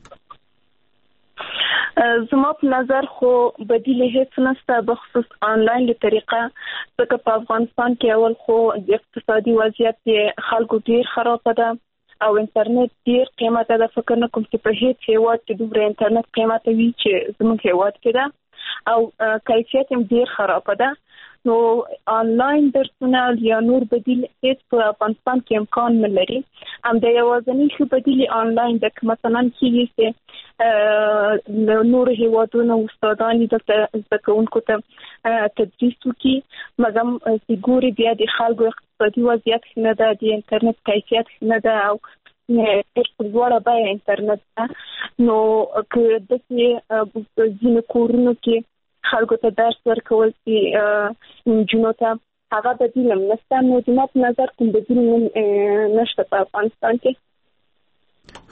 زما په نظر خو بدیل هیڅ نشته بخصوص آنلاین له طریقه، ځکه په افغانستان کې اول خو د اقتصادي وضعیت خلکو ډیر خراب ده او انټرنیټ ډیر قیمته ده. فکر نه کوم چې په هیڅ هیواد کې دومره انټرنیټ قیمته وي چې زموږ هیواد کې ده او کیفیت هم ډیر خراب ده. نو آنلاین درسونه یا نور بدیل هیڅ په افغانستان کې امکان نه لري. هم د یوازینی شو بدیل آنلاین د مثلا کیږي چې نور هیوادونو استادان د کوونکو ته تدریس وکړي، مګم چې ګوري بیا د خلکو اقتصادي وضعیت نه ده، د انټرنیټ کیفیت نه ده او په لوړه بیه انټرنیټ ده. نو که داسې ځینې کورونو کې خلکو ته درس ورکول چې نجونو ته هغه بدیل هم نشته. نو زما په نظر کوم بدیل نشته په افغانستان کې. ښه،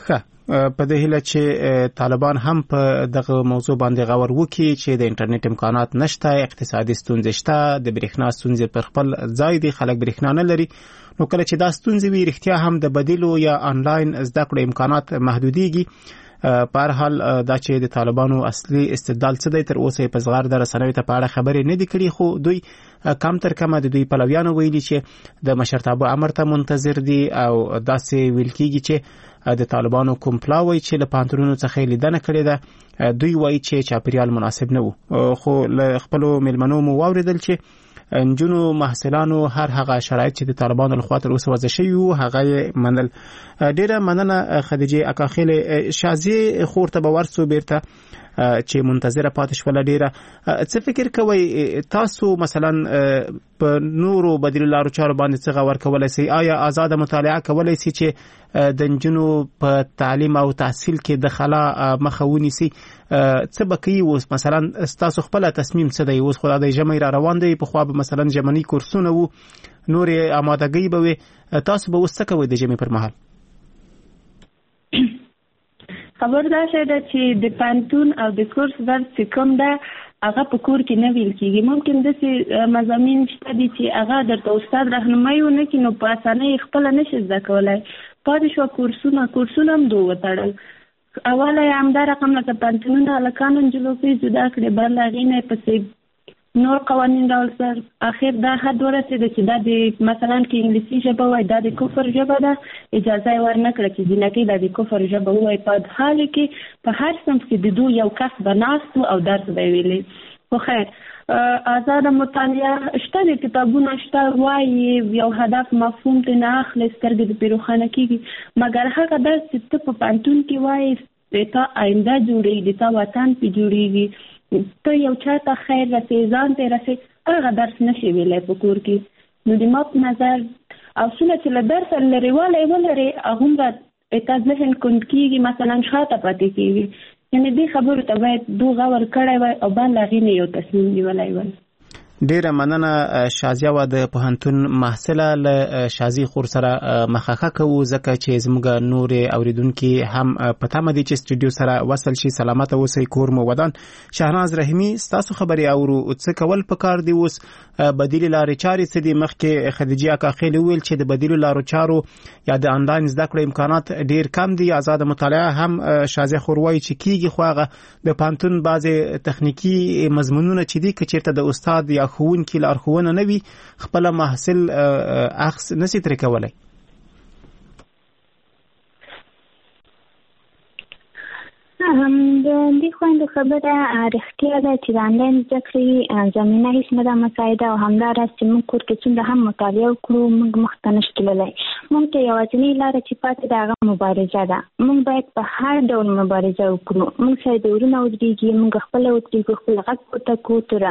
په دې هیله چې طالبان هم په دغه موضوع باندې غور وکړي چې د انټرنیټ امکانات نشته، اقتصادي ستونزې شته، د برېښنا ستونزې پر خپل ځای دي، خلک برېښنا نه لري. نو کله چې دا ستونزې وي رښتیا هم د بدیلو یا آنلاین زده کړو امکانات محدودېږي. په هر حال دا چې د طالبانو اصلي استدلال څه دی تر اوسه په صغار د رسنیو ته په اړه خبرې نه دي کړي، خو دوی کم تر کمه د دوی پلویانو ویلي چې د مشرتابه امر ته منتظر دي او داسې ویل کېږي چې د طالبانو کوم پلاوی چې له پانتونونو څخه لیدنه کړې ده دوی وایي چې چاپیریال مناسب نه وو. خو له خپلو میلمنو مو واوریدل چې نجونو محصلانو هر هغه شرایط چې د طالبانو لخوا تر اوسه وضع شوي وو هغه منل. ډیره مننه خدیجه اکاخیل. شازیه خور ته به ورسو بیرته چې منتظره پاتې شوله. ډیره څه فکر کوئ تاسو مثلا په نورو بدیل لارو چارو باندې څه غور کولای شئ؟ آیا آزاد مطالعه کولای شئ چې د نجونو په تعلیم او تحصیل کې د خلا مخه ونیسي؟ څه به کوي اوس مثلا تاسو خپل تصمیم څه دی؟ اوس خو د ژمي را روان دی، په خوا به مثلا ژمني کورسونه وو، نورې آمادګۍ به وي، تاسو به اوس څه کوئ د ژمي پر مهال؟ خبر دا شده چې د پانتون او د کورس درس چې کوم ده هغه په کور کې نه ویل کېږي. ممکن داسې مضامین شته دي چې هغه درته استاد راهنمایي ونه کړي نو په اسانۍ خپله نشي زده کولی. پاتې شوه کورسونه هم دوه وتړل. اوله یې همدا رقم لکه پانتونونه هلکانو نجونو کې جدا کړې، بل هغې نه یې پسې نور قوانین راوستل. اخر دا حد ورسېده چې دا د مثلا کې انګلیسي ژبه وایي دا د کفر ژبه ده، اجازه یې ورنه کړه چې جینکۍ دا د کفر ژبه ووایي. په حال کې په هر صنف کې د دوی یو کس به ناست و او درس به یې ویلی. خو خیر آزاده مطالعه شته، د کتابونه شته، وایي یو هدف مفهوم ته نه اخلي، سترګې د پرې روښانه کېږي. مګر هغه درس چې ته په پوهنتون کې وایي د تا آینده جوړېږي، د تا وطن پې جوړېږي، ته یو چا ته خیر رسې، ځان ته رسې، هغه درس نشي ویلی په کور کې. نو د ما په نظر اصوله چې له درسه لرې والی ولرې هغومره تا ذهن کند کېږي، مثلا شاته پاتې کېږي. یعنې دې خبرو ته باید دو غور کړی وای او بل هغې نه یو تصمیم نیولی وای. ډیره مننه شازیه و د پوهنتون محصله. له شازی خور سره مخاخه کوو ځکه چې زموږ نور اوریدونکي هم په تمه دي چې سټوډیو سره وصل شي. سلامت اوسئ، کور مو ودان. شهناز رحیمی ستاسو خبرې اورو، څه کول پکار دي اوس؟ بدیل لارې چارې څه دي؟ مخکې خدیجه اکاخیل ویل چې د بدیل لارو چارو یا د آنلاین زده کړو امکانات ډیر کم دي. آزاد مطالعه هم شازیه خور وایي چې کیږي، خو هغه د پوهنتون بعضې تخنیکي مضمونونه چې دي که چېرته د استاد یا ښوونکي لارښوونه نه وي خپله محصل اخذ نشي ترې کولی. د دې خویندو خبره رښتیا ده چې د آنلاین زده کړې زمینه هېڅ نه ده مساعده او همداراز چې موږ کور کې څومره هم مطالعه وکړو موږ مخته نشو تللی. موږ ته یوازینۍ لاره چې پاتې ده هغه مبارزه ده. موږ باید په هر ډول مبارزه وکړو. موږ سره د ورونه ودرېږي، موږ خپله ودرېږو، خپل غږ پورته کړو، تر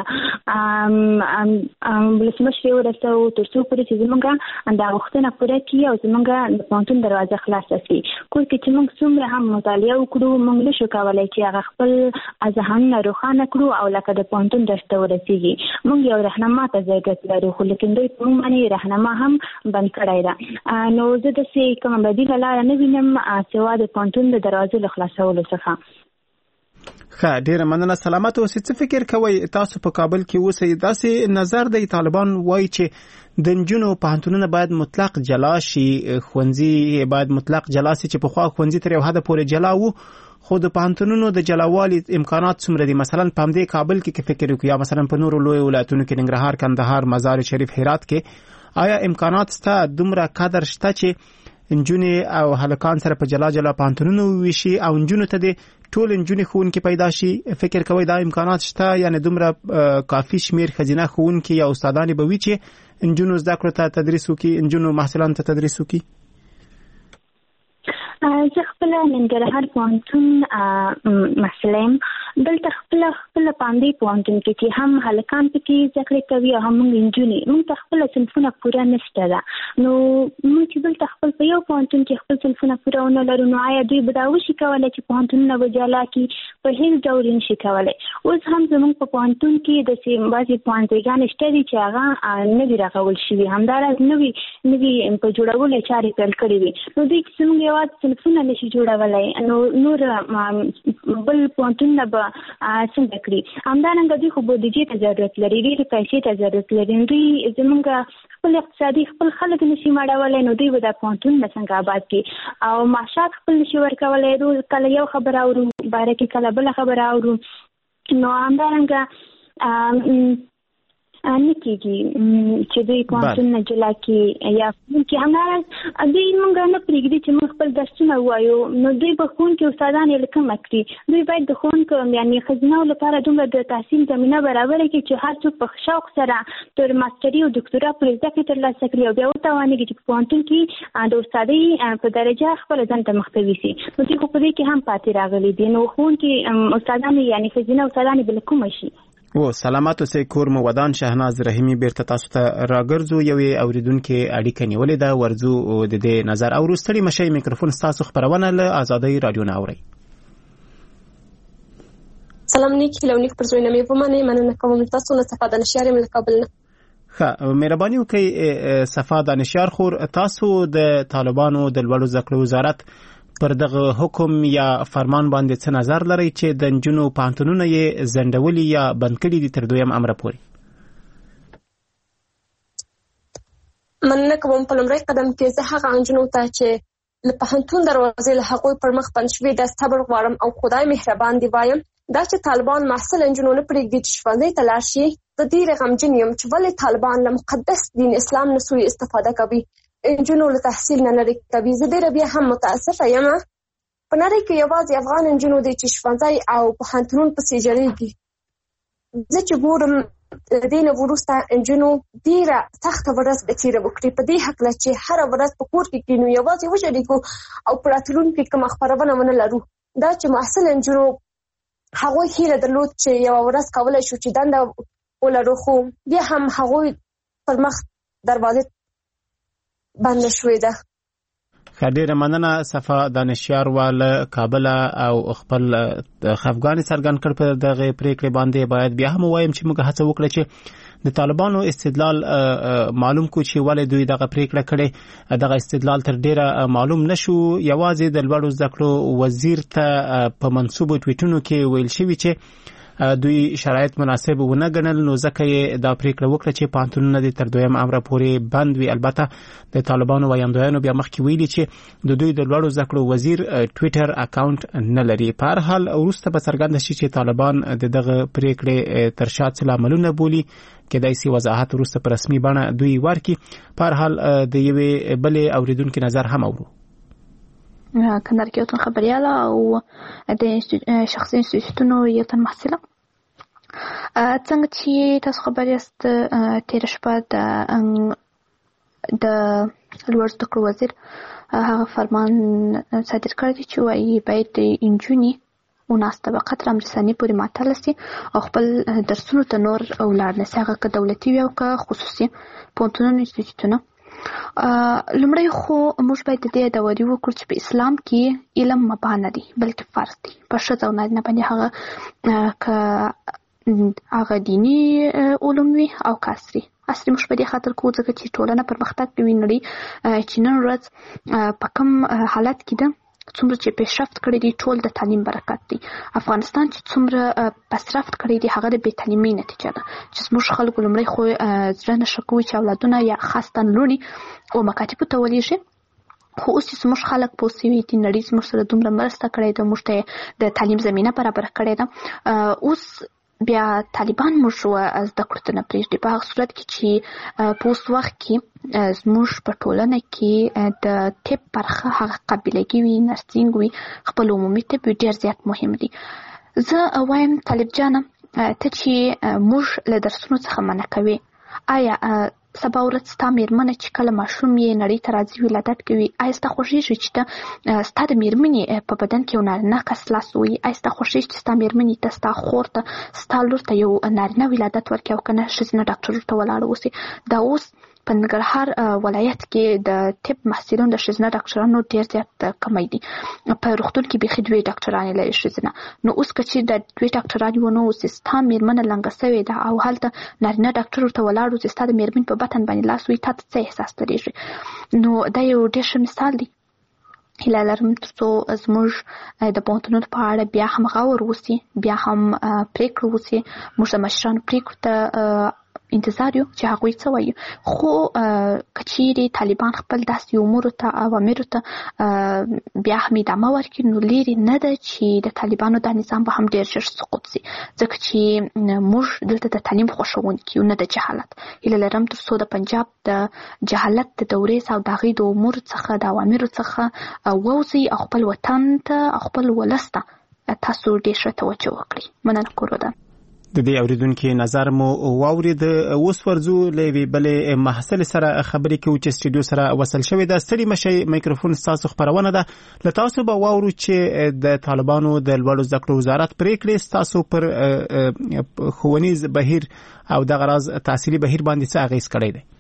ولسمشر یې ورسوو تر څو پورې چې زموږ دا غوښتنه پوره کړي او زموږ د پوهنتون دروازه خلاصه شي. کور کې چې موږ څومره هم مطالعه وکړو موږ نشو کولی چې هغه خپل ذهنونه روښانه کړو او لکه د پوهنتون درس ته ورسېږي. موږ یو رهنما ته ضرورت لرو، خو لیکن دوی په موږ باندې رهنما هم بند کړی ده. نو زه داسې کومه بدیله لاره نه وینم سوا د پوهنتون د دروازې له خلاصولو څخه. ښه، ډیره مننه. سلامت اوسئ. څه فکر کوئ تاسو په کابل کې اوسئ؟ داسې نظر دی طالبان وایي چې د نجونو پوهنتونونه باید مطلق جلا شي، ښوونځي باید مطلق جلا شي، چې پخوا ښوونځي تر یو حده پورې جلا وو، خو د پوهنتونونو د جلاوالي امکانات څومره دي؟ مثلا په همدې کابل کې فکر وکړو یا مثلا په نورو لویو ولایتونو کې ننګرهار، کندهار، مزار شریف، هرات کې آیا امکانات شته دومره قدر شته چې نجونې او هلکان سره په جلا جلا پوهنتونونو وویشي او نجونو ته د ټول نجونې ښوونکي پیدا شي؟ فکر کوئ دا امکانات شته؟ یعنې دومره کافي شمیر ښځینه ښوونکي یا استادانې به وي چې نجونو زده کړو ته تدریس وکړي، نجونو محصلانو ته تدریس وکړي؟ زه خپله ننګرهار پوهنتون محصله یم دلته خپل پاندې پوهنتون کې هم هلکان پکې زده کړې کوي او هم نجونې. موږ ته خپل صنفونه پوره نشته ده، نو موږ چې دلته خپل په یو پوهنتون کې خپل صنفونه پوره ونه لرو، نو آیا دوی به دا وشي کولی چې پوهنتونونه به جلا کړي؟ په هیڅ ډول نشي کولی. اوس هم زموږ په پوهنتون کې داسې بعضې پوهنځیګانې شته دي چې هغه نه دي رغول شوي، همداراز نوي په جوړولو یې چارې پیل کړې وي. نو دوی چې زموږ یوازې صنفونه نشي جوړولی، نو نور بل پوهنتونونه به څنګه کړي؟ همدارنګه دوی خو بودیجې ته ضرورت لري، ډېرې پیسې ته ضرورت لري. دوی زموږ خپل اقتصادي خپل خلک نشي مړولی، نو دوی به دا پوهنتونونه څنګه آباد کړي؟ او معاشات خپل نشي ورکولی، روز کله یو خبره اورو باره کې کله بله خبره اورو. نو همدارنګه نه کېږي چې دوی پوهنتونونه جلا کړي یا ښوونکي همداراز دوی موږ نه پرېږدي چې موږ خپل درسونه ووایو، نو دوی به ښوونکي استادان یې له کومه کړي. دوی باید د ښوونکو یعنې ښځینهو لپاره دومره د تحصیل زمینه برابره کړي چې هر څوک په شوق سره تر ماسټري او ډاکټورا پورې زده کړې ترلاسه کړي او بیا وتوانېږي چې په پوهنتون کې د استادۍ په درجه خپله ځان ته مخته ویسي. نو دوی خو په دې کې هم پاتې راغلي دي. نو ښوونکي استادان یعنې ښځینه استادان به له کومه شي؟ سلامات اوسئ. کور مو ودان. شهناز رحیمي بیرته تاسو ته راګرځو. یوې اوریدونکو اړیکه نیولې ده، ورځو د دې نظر او ستړي مشي. میکروفون ستاسو خبرونه له آزادۍ رادیو نه اوري. سلام نیکی لونیک پر زوینه می ومنه مننه کوم تاسو نه صفه دانشیار مل قبل نه. ښه مهرباني وکړئ صفه دانشیار خور، تاسو د طالبانو د لوړو زده کړو وزارت پر دغه حکم یا فرمان باندې څه نظر لرئ چې د نجونو پوهنتونونه یې ځنډولي یا بند کړي دي تر دویم امر پورې؟ مننه کوم. په لومړي قدم کې زه هغه نجونو ته چې له پوهنتون دروازې له هغوی پر مخ بند شوي د صبر غواړم او خدای مهربان دی وایم دا چې طالبان محصل نجونو نه پرېږدي چې ښوونځي ته لاړ شي. د دې غمجن یم چې ولې طالبان له مقدس دین اسلام نه سوء استفاده کوي، نجونو له تحصیل نه لرې کوي. زه ډېره بیا هم متاسفه یم په نړۍ کې یوازې افغان نجونو دی چې ښوونځی او پوهنتونون پسې جوړېږي. زه چې ګورم د دې نه وروسته نجونو ډېره سخته ورځ به تېره وکړي په دې هکله چې هره ورځ په کور کې کښېنو یوازې وژړېږو او په راتلونکي کې کومه خپرونه ونه لرو. دا چې محصل نجونو هغوی هیله درلود چې یوه ورځ کولی شو چې دنده ولرو، خو بیا هم هغوی پر مخ دروازې بند شوې ده. ډېره مننه صفه دانشیار واله کابل او خپل خفګان څرګند کړ په دغه پریکړې باندې. باید بیا هم وایم چې موږ هڅه وکړو چې د طالبانو استدلال معلوم کو چې ولې دوی دغه پریکړه کړې. دغه استدلال تر ډېره معلوم نشو. یوازې د لوړو زده کړو وزیر ته په منسوبو ټویټونو کې ویل شوي چې دوی شرایط مناسب ونه ګڼل، نو ځکه یې دا پریکړه وکړه چې پوهنتونونه دې تر دویم امر پورې بند وي. البته د طالبانو ویاندویانو بیا مخکې ویلي چې د دوی د لوړو زده کړو وزیر ټویټر اکاونټ نه لري. په هر حال وروسته به څرګنده شي چې طالبان د دغه پریکړې تر شا څه لاملونه بولي، کېدای شي وضاحت وروسته په رسمي بڼه دوی ورکړي. په هر حال د یوې بلې اوریدونکو نظر هم اورو. کندهار کې یو خبرياله او د شخصي انسټیټیوټونو یو تن محصله څنګه چې تاسو خبر یاست تیر شپه د لوړ زده کړو وزیر هغه فرمان صادر کړی دی چې وايي باید د انجونی او ناس طبقه تر امرساني پورې معطل شي او خپل درسونو ته نور ولاړ نه شي، هغه که دولتي وي او که خصوصي پوهنتونونه انسټیټیوټونه. لومړی خو موږ باید د دې ادعا وکړو چې په اسلام کې علم مباح نه دی بلکې فرض دی په ښځه او نارینه باندې، هغه هغه دینی علوم وي او که عصري. موږ په دې خاطر کوو ځکه چې ټولنه پرمختګ کوي. نړۍ چې نن ورځ په کوم حالت کې ده، څومره چې پیشرفت کړی دی ټول د تعلیم برکت دی. افغانستان چې څومره پیشرفت کړی دی هغه د بې تعلیمۍ نتیجه ده چې زموږ خلکو لومړی خو زړه نشه کوي چې اولادونه یا خاصتاً لوڼې او مکاتبو ته ولېږي. خو اوس چې زموږ خلک پوه سوي دي، نړۍ زموږ سره دومره مرسته کړې ده، موږ ته د تعلیم زمینه برابره کړې ده. اوس بیا طالبان موږ زده کړو ته نه پرېږدي په هغه صورت کې چې په اوس وخت کې زموږ په ټولنه کې د طب برخه هغه قابلګي وي، نرسینګ وي، خپل عمومي طب ډېر زیات مهم دي. زه وایم طالب جانه ته چې موږ له درسونو څخه منع کوي، آیا سبا ورځ ستا مېرمنه چې کله ماشوم یې نړۍ ته راځي ولادت کوي آیا ستا خوښېږي چې ته ستا د مېرمنې په بدن کې یو نارینه کس لاس ووهي آیا ستا خوښېږي چې ستا مېرمنې ته ستا خور ته ستا لور ته یو نارینه ولادت ورکړي او که نه ښځینه ډاکټر ته ولاړه اوسي دا اوس په ننګرهار ولایت کې د طب محصلین د ښځینه ډاکټرانو ډېر زیات کمی دي په روغتون کې بیخي 2 ډاکټرانې لري ښځینه نو اوس که چې د 2 ډاکټرانې ونه اوسي ستا مېرمنه لنګه سوې ده او هلته نارینه ډاکټر ورته ولاړ اوسي ستا د مېرمنې په بطن باندې لاس وي تا ته څه احساس درېږي نو دا یو ډېر ښه مثال دی هیله لرم تر څو زموږ د پوهنتونونو په اړه بیا هم غور وسي بیا هم پرېکړه وسي موږ د مشرانو پرېکړو ته انتظار یو چې هغوی څه وایي خو که چیرې طالبان خپل داسې امورو ته اوامرو ته بیا هم ادامه ورکړي نو لرې نه ده چې د طالبانو دا نظام به هم ډېر ژر سقوط شي ځکه چې موږ دلته د تعلیم خوښوونکي یو نه د جهالت هیله لرم تر څو د پنجاب د جهالت د دورې او د هغې د امورو څخه د اوامرو څخه ووځي او خپل وطن ته او خپل ولس ته تاسو ډېر ښه توجه وکړئ مننه کوروده د دې اوریدونکو نظر مو واورید اوس ورځو لوي بلې محصل سره خبرې کوي چې استودیو سره وصل شوی دا ستړي مشي میکروفون تاسو خبرونه ده لته تاسو به واورو چې د طالبانو د لوړو زده کړو وزارت پریکړې تاسو پر ښوونیز بهیر او د غراض تحصیلي بهیر باندې څه اغیز کړی دی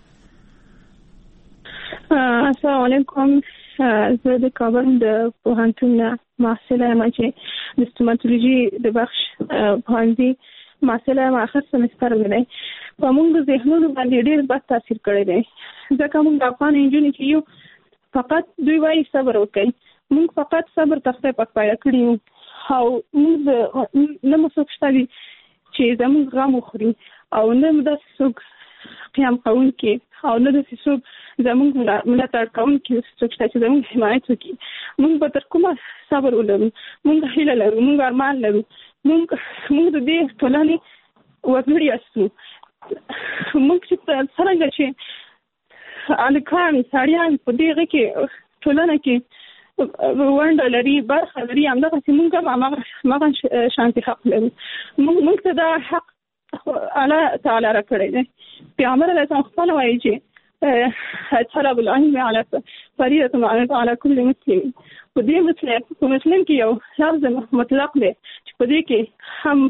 السلام علیکم زه د کابل د پوهنتون محصله یم چې د ستوماتولوژي د بخش پوهنځي محصله یم اخر سمستر مې دی په موږ ذهنونو باندې ډېر بد تاثیر کړی دی ځکه موږ د افغان نجونې چې یو فقط دوی وایي صبر وکړئ موږ فقط صبر ته خدای پاک پیدا کړي یو او موږ نه مو څوک شته دي چې زموږ غم وخوري او نه مو داسې څوک قیام کوونکي او نه داسې څوک زموږ ملاتړ کوونکي څوک شته چې زموږ حمایت وکړي موږ به تر کومه صبر ولرو موږ هیله لرو موږ ارمان لرو موږ د دې ټولنې وګړي یاستو موږ چې څرنګه چې هلکان سړیان په دغه کې ټولنه کې ونډه لري برخه لري همدغسې موږ هم هماغه شانتي حق لرو موږ ته دا حق الله تعالی راکړی دی پیغمبر علیه السلام خپله وایي چې طلب العلم فریضة على كل مسلم په دې مسلم کې یو لفظ مطلق دی چې په دې کې هم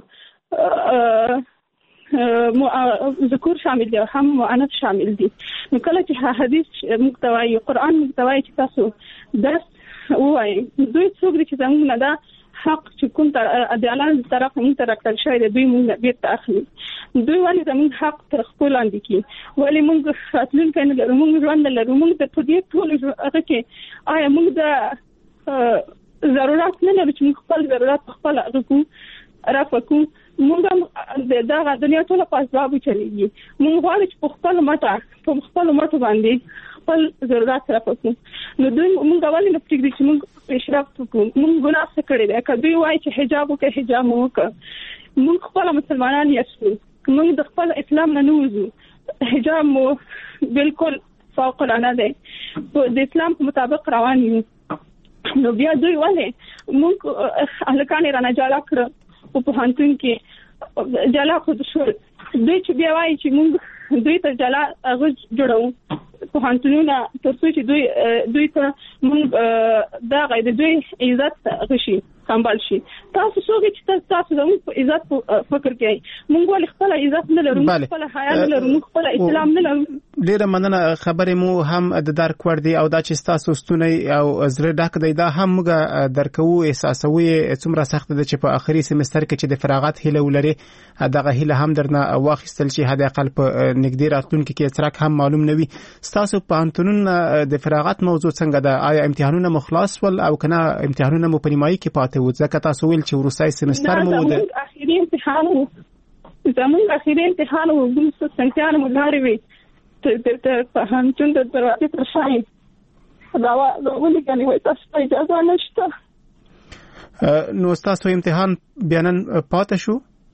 ذکر شامل دی هم مؤنث شامل دی نو کله چې حدیث محتوی قرآن محتوی چې تاسو درس وایي دوی څوک دي چې زموږ نه دا حق چې کوم د اعلان طرف موږ ته راکړل شوی دی دوی موږ بیرته اخلي دوی ولې زموږ حق تر خپل لاندې کړي ولې موږ راتلونکی نه لرو موږ ژوند نه لرو موږ د په دې ټولو هغه کې آیا موږ د ضرورت نه لرو چې موږ خپل ضرورت په خپل هغه کوو رفع کوو موږ هم دغه دنیا ټوله په اسبابو چلېږي موږ غواړو چې په خپلو مټو باندې خپل ضرورت رفع کوو نو دوی موږ ولې نه پرېږدي چې موږ پیشرفت وکړو موږ ګناه څه کړی دی که دوی وایي چې حجاب وکړئ حجاب مو وکړه موږ خپله مسلمانان یاستو موږ د خپل اسلام نه وځو حجاب مو بالکل فوق العاده دی د اسلام په مطابق روان یو نو بیا دوی ولې موږ هلکان یې رانه جلا کړه په پوهنتون کې جلا خود شول دوی چې بیا وایي چې موږ دوی ته جلا هغه جوړوو پوهنتونونه تر څو چې دوی ته موږ دغه د دوی عزت غشي سمبال شي تاسو څوک چې تاسو زموږ په عزت فکر کوي موږ ولې خپل عزت نه لرو خپل حیا نه لرو خپل اسلام نه لرو ډیره مننه خبرې مو هم د درک ور دي او دا چې تاسو ستونی او زړه ډک دی دا هم موږ درکو احساسوي څومره سخت ده چې په اخري سمستر کې چې د فراغت هیله ولري دغه هیله هم درنه واخیستل شي هدا اقل په نګدي راتلونکو کې څرک هم معلوم نوي تاسو په انتونن د فراغت موضوع څنګه ده آیا امتحانونه مخلص ول او کنه امتحانونه مو په نیمایي کې پاتې و ځکه تاسو ویل چې ورسای سمستر مو ده اخیری امتحان زموږ اخیری امتحان و ګل سنتیان مو لاري وي ته په هانتون د دروازې پر شای دا ولې کني وای تاسو اجازه نشته نو تاسو امتحان بیانن پاتې شو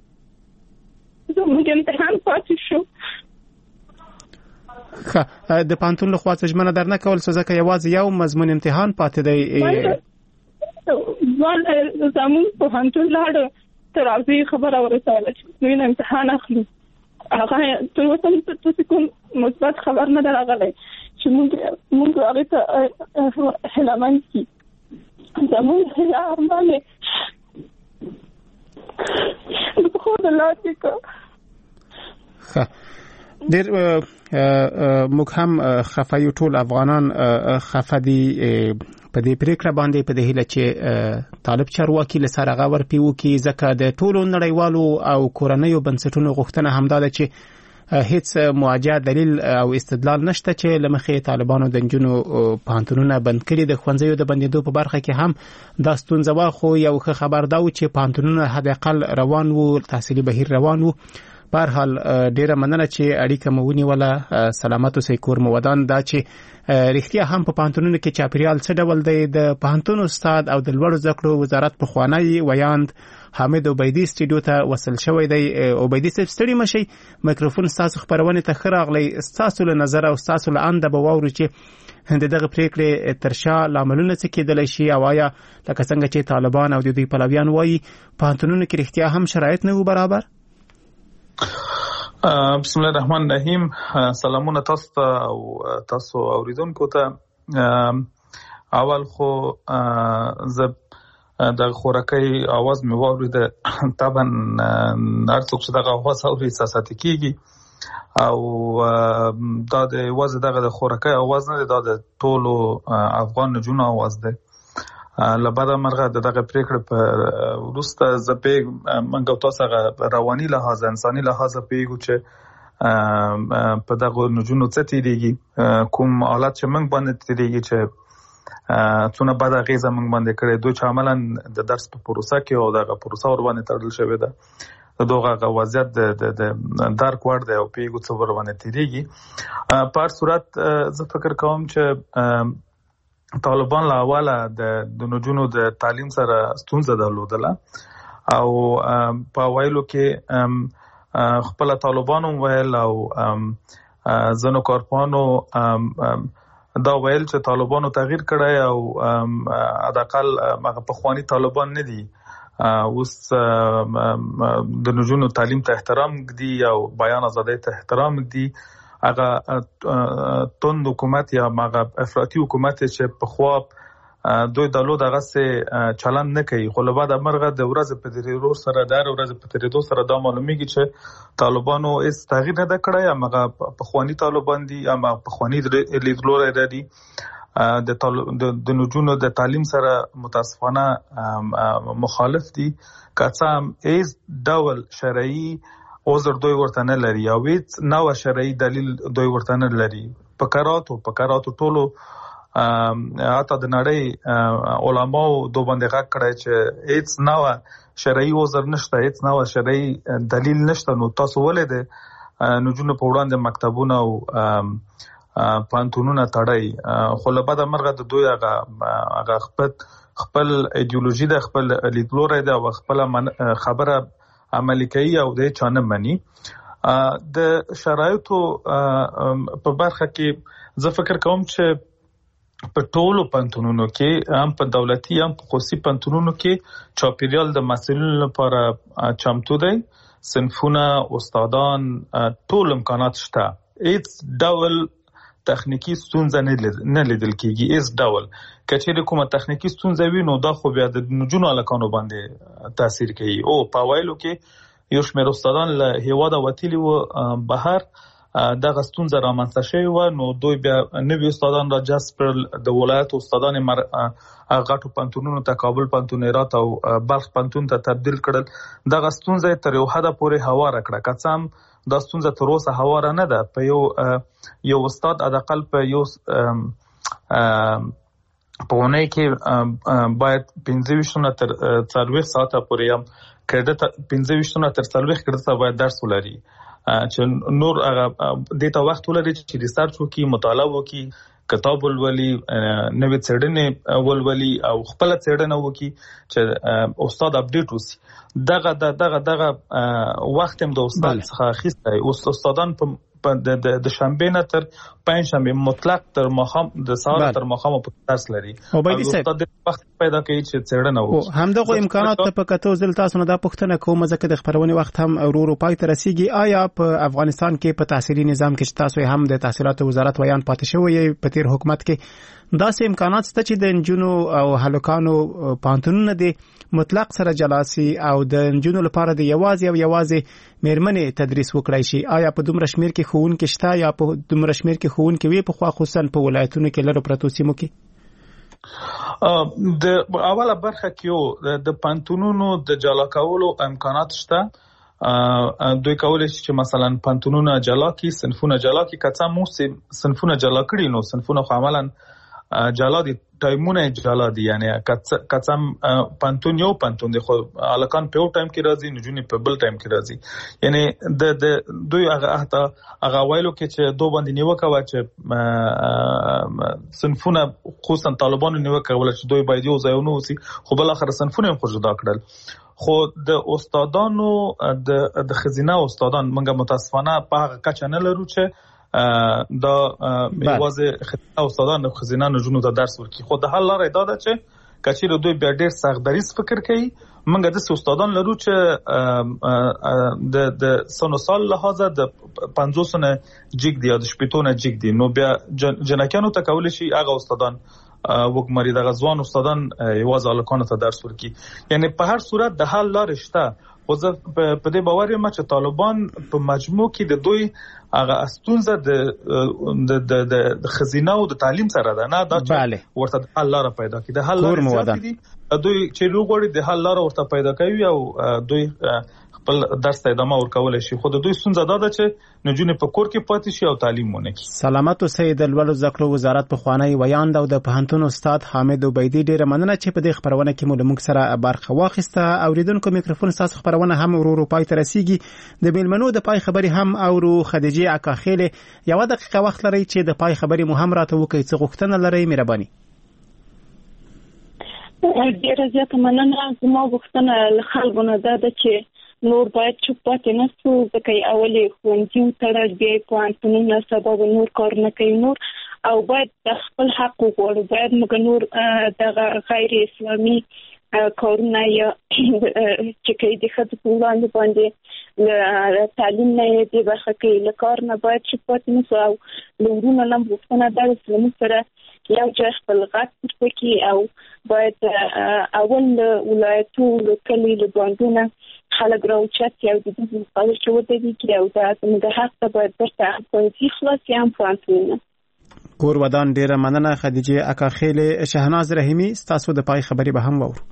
زموږ امتحان پاتې شو د پانتون له خوا څخه درنه کول ځکه یوازې یو مضمون امتحان پاتې دی زموږ په پانتون لاړ تر اوسه خبره ورساله چې موږ امتحان اخلو هغه تر اوسه تاسو کوم مثبت خبر نه راغلی چې موږ هغه ته هلمند کې زموږ هلمند په خو د لاټ کې ډېر موږ هم خفایو ټول افغانان خفدي په دې پریکړه باندې په دې هیله چې طالب چارواکي له سره غور پیو کې ځکه د ټولو نړیوالو او کورنیو بنسټونو غوښتنه همدا ده چې هیڅ موجه دلیل او استدلال نشته چې لمخې طالبانو د نجونو پانتونونه بند کړي د ښوونځیو د بندیدو په برخه کې هم دا ستونزه وا خو یو ښه خبر دا و چې پانتونونه حد اقل روان وو تحصیلي بهیر روان وو په هر حال ډیره مننه چې اړیکه مو ونیوله سلامت اوسئ کور مو ودان دا چې رښتیا هم په پانتونونو کې چاپیریال څه ډول دی د پانتون استاد او د لوړو زده کړو وزارت پخوانی ویاند حامد عبیدی سټوډیو ته وصل شوی دی عبیدی صاحب ستړي مشي میکروفون ستاسو خبرونه ته خراغلی ستاسو له نظر او ستاسو له انده به واورو چې دغه پریکړې ترشا لاملونه څه کېدل شي او آیا لکه څنګه چې طالبان او د دوی پلویان وایي پانتونونو کې رښتیا هم شرایط نه وو برابر. بسم الله الرحمن الرحیم. سلامونه تاسو ته او تاسو اوریدونکو ته. اول خو زه د خورکۍ आवाज مې واورید طبعا هر څوک چې دغه आवाज اوري احساساتي کیږي او دا د आवाज دغه د خورکۍ आवाज نه دا د ټولو افغان نجونو आवाज ده. لبدا مرغه دغه پریکړه په وروسته زپې منګو تاسو رواني لحاظ انساني لحاظ پیګو چې په دغه نجونو څه تیریږي کوم حالت چې موږ باندې تیریږي چې څونه بعد غیزه موږ باندې کړې دوی چې عملاً د درس په پروسه کې او دغه پروسه ور باندې تړل شوې ده دغه وضعیت د دارک ورډ دی او پیګو څو ور باندې تیریږي. په هر صورت زه فکر کوم چې طالبان له اوله د نجونو د تعلیم سره ستونزه درلودله او په وایلو کې خپل طالبانو ویل او زنو کارپانو دا ویل چې طالبانو تغییر کړی او حداقل هغه پخوانی طالبان نه دي اوس د نجونو تعلیم ته احترام دی او بیان ازادۍ ته احترام دی. هغه توند حکومت یا هغه افراطي حکومت چې په خواب دوی دلو دغه سه چلند نه کوي خو له بعد مرغه د ورځ په تیریدو سره د ورځ په تیریدو سره دا معلومیږي چې طالبانو هیڅ تغییر نه کړی هغه پخوانی طالبان دي هغه پخوانی لیدلوري دي د نجونو د تعلیم سره متاسفانه مخالف دي کڅام هیڅ ډول شرعي اوزر دوی ورته نه لري او هیڅ نو شرعي دلیل دوی ورته نه لري. پکاراتو ټولو اته د نړۍ علماو دوه باندې غږ کړی چې هیڅ نو شرعي اوزر نشته هیڅ نو شرعي دلیل نشته نو تاسو ولې د نجونو په وړاندې مکتبونه او پانتونونه تړای خو له بعد مرغه د دوی هغه خپل ایدئولوژي د خپل لیدلوري د خپل خبره عملی کوي او د چانه مني. د شرایطو په برخه کې زه فکر کوم چې په ټولو پانتونونو کې هم په دولتي هم په خصوصي پانتونونو کې چاپیریال د مسؤلینو لپاره چمتو دی. صنفونه استادان ټول امکانات شته هیڅ ډول تخنیکی ستونزه نه لیدل کیږي هیڅ ډول کچېره کومه تخنیکی ستونزه وي نو دا خو بیا د نجونو الکانو باندې تاثیر کوي او په وایلو کې یو شمېر استادان له هیواده وتیلی و بهر دغه ستونزه رامنځته شوې و نو دوی بیا نوي استادان را جذب د ولایت استادان غټو پانتونونو ته کابل پانتون هرات او بلخ پانتون ته تبدیل کړل. دغه ستونزه تر یو حد پورې هواره کړه کڅام دا ستونزه تر اوسه هواره نه ده. په یو استاد حداقل په یو په ونې کې باید 25 تر 40 ساعته پورې هم کړه 25 تر 40 کړه باید درس ولري چې نور هغه دته وخت ولري چې ریسرچ وکړي مطالعه وکړي کتاب ولولي نوې څېړنې ولولي او خپل څېړنه وکړي چې استاد اپډیټ وسی. دغه وخت هم د استاد څخه اخیسته او استادان د شنبه نه تر پنځشنبه مطلق تر ماښام د سهار تر ماښام په درس لري او استاد وخت پیدا کوي چې څېړنه وکړي. همدغه امکانات په کتو ځل تاسو نه دا پوښتنه کوم ځکه د خبرونې وخت هم ورو پای ته رسیږي. آیا په افغانستان کې په تحصیلي نظام کې تاسو هم د تحصیلاتو وزارت ویان پاتې شوی په تیر حکومت کې داسې امکانات شته چې د انجونو او هلکانو پانتونونه دي مطلق سره جلاسي او د انجونو لپاره د یوازې میرمنې تدریس وکړای شي؟ آیا په دومره شمیر کې ښوونکي شته یا په دومره شمیر کې ښوونکي وي په خوا خصوصا په ولایتونو کې لرو پرتو سیمو کې؟ د اوله برخه کې د پانتونونو د جلا کولو امکانات شته. دوی کولای شي چې مثلا پانتونونه جلا کی صنفونه جلا کی کڅه مو صنفونه جلا کړي نو صنفونه عملاً جلا دي ټایمونه جلا دي یعنی کڅم پانتون یو پانتون دی خو الکان په یو ټایم کې راځي نجونی په بل ټایم کې راځي. یعنی د دوی هغه وایلو کې چې دوه باندې نیوکه وا چې صنفونه خصوصا طالبانو نیوکه ولا چې دوی باید یو ځای ونه وسی خو بل اخر صنفونه هم خو جدا کړل. خو د استادانو د خزینه استادان منګه متاسفانه په هغه کچه نه لرو چې دا میوازه خزینه استادان خزینه نجونو ته درس ورکړي. خو د حل لاره دا ده چې کچیر دوی بیا ډیر سخت دریس فکر کوي. منګه د استادان لرو چې د سنو سال لحاظه د 500 نه جګ دی یا د شپټونه جګ دی نو بیا جنکانو ته کول شي هغه استادان وګمري د غزوان استادان یوازې الکانو ته درس ورکړي. یعنی په هر صورت د حل لاره شته. خو زه په دې باور یم چې طالبان په مجموع کې د دوی هغه استونزه د خزینه او د تعلیم سره ده نه دا چې ورته حل لاره پیدا کړي. د حل لاره دي دوی چې لوګوري د حل لاره ورته پیدا کوي او دوی خپل درس ته ادامه ورکول شي. خو د دوی ستونزه دا ده چې نجونې په کور کې پاتې شي او تعلیم ونه کړي. سلامت اوسئ. د لوړو زده کړو وزارت په خوانی ویاند او د پوهنتون استاد حامد عبیدی ډیره مننه چې په دې خبرونه کې مو موږ سره برخه واخیسته. اوریدونکو میکروفون تاسو خبرونه هم ورو پای ته رسیږي. د میلمنو د پای خبري هم اورو. خدیجه اکاخیل یو دقیقه وخت لري چې د پای خبري مو هم راته وکړي. څه غوښتنه لري مهرباني؟ ډیره زیاته مننه. زما غوښتنه له خلکو نه ده چې نور باید چوپ پاتې نه شو ځکه اولې ښوونځي وتړل بیا پوهنتونونه سبا به نور کار نه کوي نور او باید د خپل حق وغواړو. باید موږ نور دغه غیر اسلامي کارونه یا چې کوي د ښځو په وړاندې باندې له تعلیم نه یې دې برخه کوي له کار نه باید چوپ پاتې نه شو. او له وروڼو نه غوښتنه ده چې زموږ سره یو ځای خپل غږ پورته کړي او باید اول له ولایتو له کلي له بانډونه خلک راوچت او د دې مقابل چې ودرېږي او دا زموږ حق ته باید درته ښوونځي خلاص یا هم پوهنتونونه. کور ودان ډیره مننه. خدیجه اکاخیل. شهناز رحیمی ستاسو د پای خبري به هم وورو.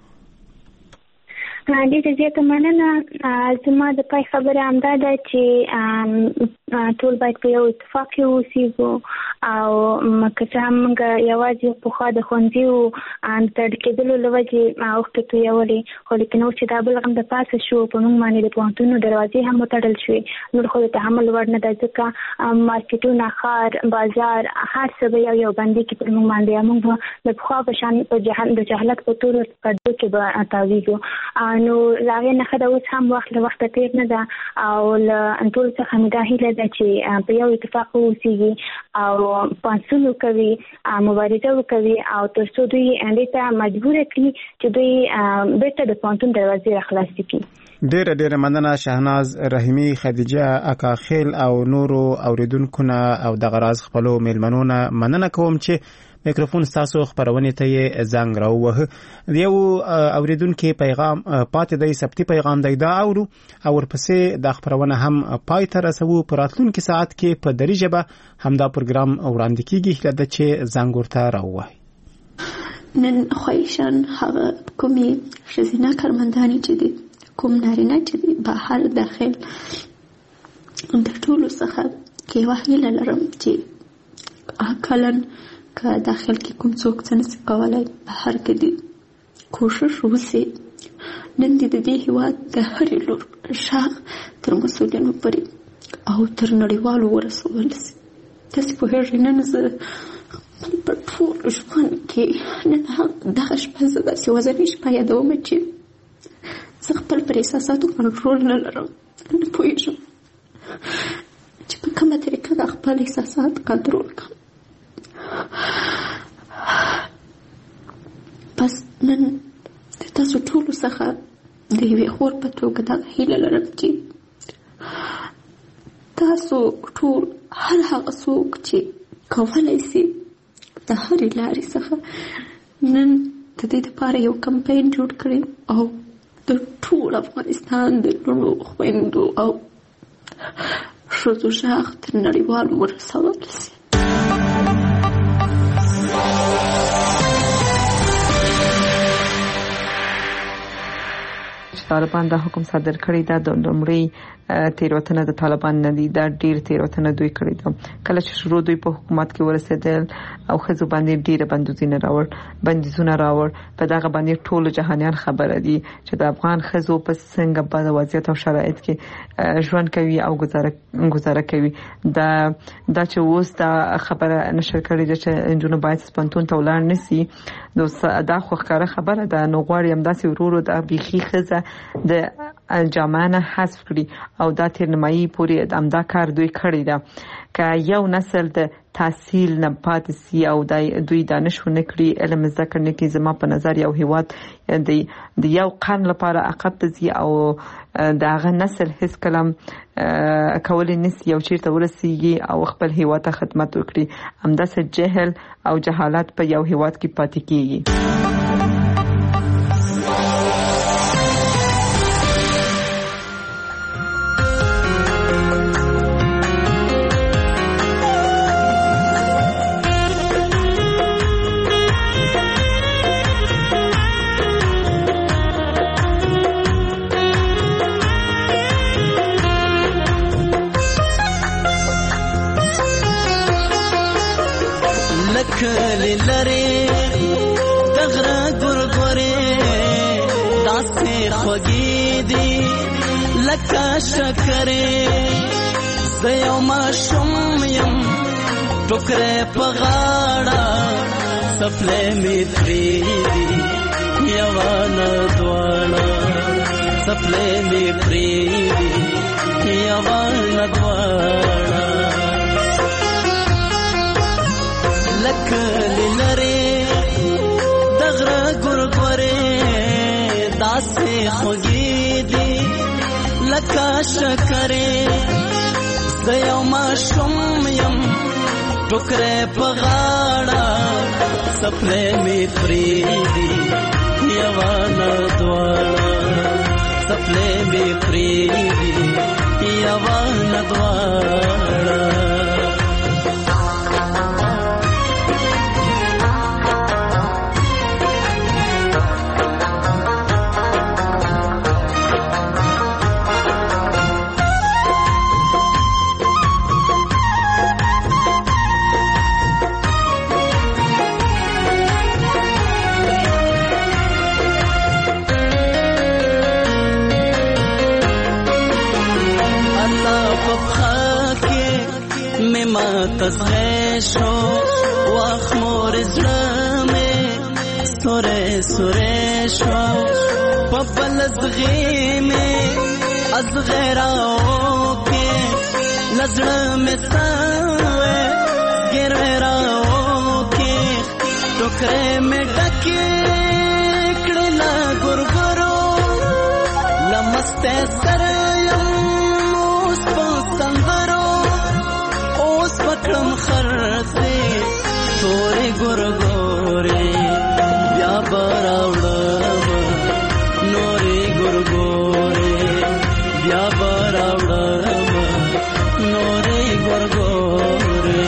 ډیره زیاته مننه. زما د پای خبره همدا ده چې ټول باید په یو اتفاق کې اوسېږو او که هم موږ یوازې پخوا د ښوونځیو تړل کېدلو له وجې اوښتې تویولې خو لیکن اوس چې دا بل هم د پاسه شو په موږ باندې د پوهنتونونو دروازې هم وتړل شوې نور خو د تحمل وړ نه ده ځکه مارکیټونه ښار بازار هر څه به یو بندي کې پر موږ باندې موږ به د پخوا په شان د جهالت په تورو پردو کې به تاویږو. نو لاغې نه خدا اوس هم وخت له وخت تیر نه ده او له ټول څخه مې دا هیله ده چې په یو اتفاق اوسېږي او پانسونو کوي مبارزه وکوي او تر څو دوی دې ته مجبور کړي چې دوی بیرته د پانتون دروازې راخلاصې کړي. ډیره مننه شهناز رحیمی، خدیجه اکاخیل او نورو اوریدونکو نه او د غراز خپلو میلمنونو مننه کوم چې میکروفون تاسو خبرونه ته زنګ راووه. یو اوریدونکو پیغام پاتې دی سپتی پیغام دی دا اورو او ورپسې د خبرونه هم پای ته رسو. په راتلونکي ساعت کې په دری ژبه همدا پروګرام وړاندې کیږي هله چې زنګ ورته راووه. نن خوښن هغه کومي خزینه کارمندانی چې دي کوم نارینه چې دي بهر داخل د ټولو څخه کې وحیل لرم چې اکلن که داخل کې کوم څوک څه نشي کولای بهر کې دي کوشش وکړي نن دې د هیواد د هرې لور شاغ تر مسؤلینو پورې او تر نړیوالو ورسول شي. تاسو په هغه نن زه په ټول ژوند کې نن دغه شپه زه داسې وزنې شپه یادوم چې زه خپل پر احساساتو کنټرول نه لرم. نه پوهېږم چې په کوم خپل احساسات کنټرول کړم. بس نن د تاسو ټولو څخه د یوې خور په توګه دغه هیله لرم چې تاسو ټول هر هغه څوک چې کولی شي د هرې لارې څخه نن د دې دپاره یو کمپین جوړ کړي او د ټول افغانستان د لوڼو خویندو او ښځو غږ تر نړیوالو ورسول شي. طالبان دا حکم صادر کړی دا د لومړی تیروتنه د طالبان نه دي، دا ډیر تیروتنه دوی کړی ده. کله چې شروع دوی په حکومت کې ورسېدل او ښځو باندې ډیره بندیزونه راوړ په دغه باندې ټول جهانیان خبره دي چې د افغان ښځو په څنګه بد وضعیت او شرایط کې ژوند کوي او گزاره کوي. دا چې اوس دا خبره نشر کړې ده چې انجونو باید سپنتون ته ولاړ نشي، دا خو ښکاره خبره ده. نو غواړي همداسې ورو د بیخي ښځه د جامانه حذف کړي او دا تر نیمایي پورې همدا کار دوی کړی ده. که یو نسل د تحصیل نه پاتې سي او دوی دانش ونه کړي، علم زده کړي نه کړي، زما په نظر یو هیواد د یو قرن لپاره عقب ته ځي او د هغه نسل هیڅ کلام کولی نشي یو چیرته ورسیږي او خپل هیواد ته خدمت وکړي. همداسې جهل او جهالت په یو هیواد کې پاتې کیږي. کلی لري دغره ګورګورې داسې خوږې دي لکه شکرې. زه یو ماشوم یم ټوکرې په غاړه څپلۍ مې پرېږدي یوه نه دواړه څپلۍ مې پرېږدي یوه نه دواړه. لکلی لري دغره ګورګورې داسې خوږې دي لکه شکرې. زه یو ماشوم یم ټوکرې په غاړه څپلۍ مې پرېږدي یوه نه دواړه څپلۍ مې پرېږدي یوه نه دواړه. تزغشو واخ مور زړه سورې سورې شو په بل زغې مې از غیراو کې نظر مې سوې ګرراو کې ټوکرې مې ډکې کړې لا ګورګورو لمسته سره یم اوس په سندرو اوس پکړم خرڅې تورې ګورګورې بیا براوړم نورې ګورګورې بیا براوړم نورې ګورګورې.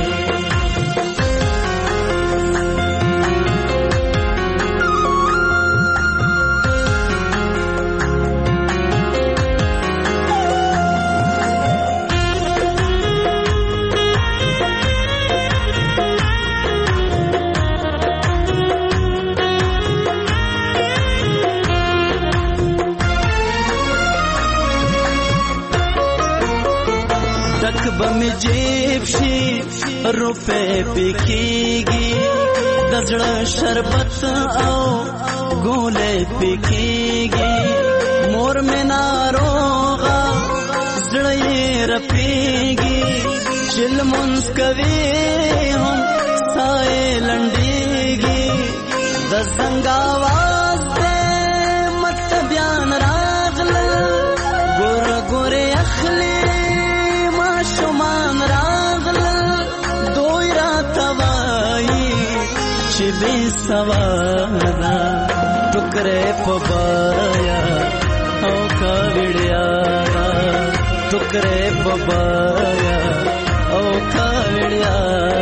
بمی جیب شي روپے پکېږي د زړه شربت او ګولې پکېږي مور مې ناروغه زړه یې رپېږي چل منس کوي هم سای لنډيږي د څنګه आवाज دې مت بیان راغل ګور ګور اخلي ما شومان راغل دوی را توای چې به سوانا ټکرې پبایا او کاوړیا ټکرې پبایا او کاوړیا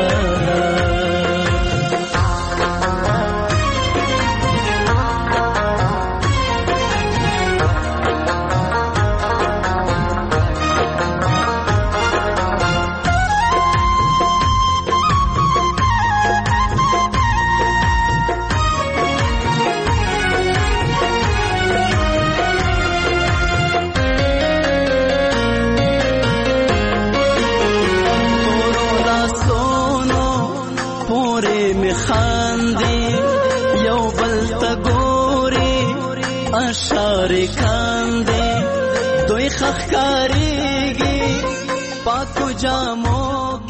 اشاره کاندې دوی خخکاریږي پاکو جامو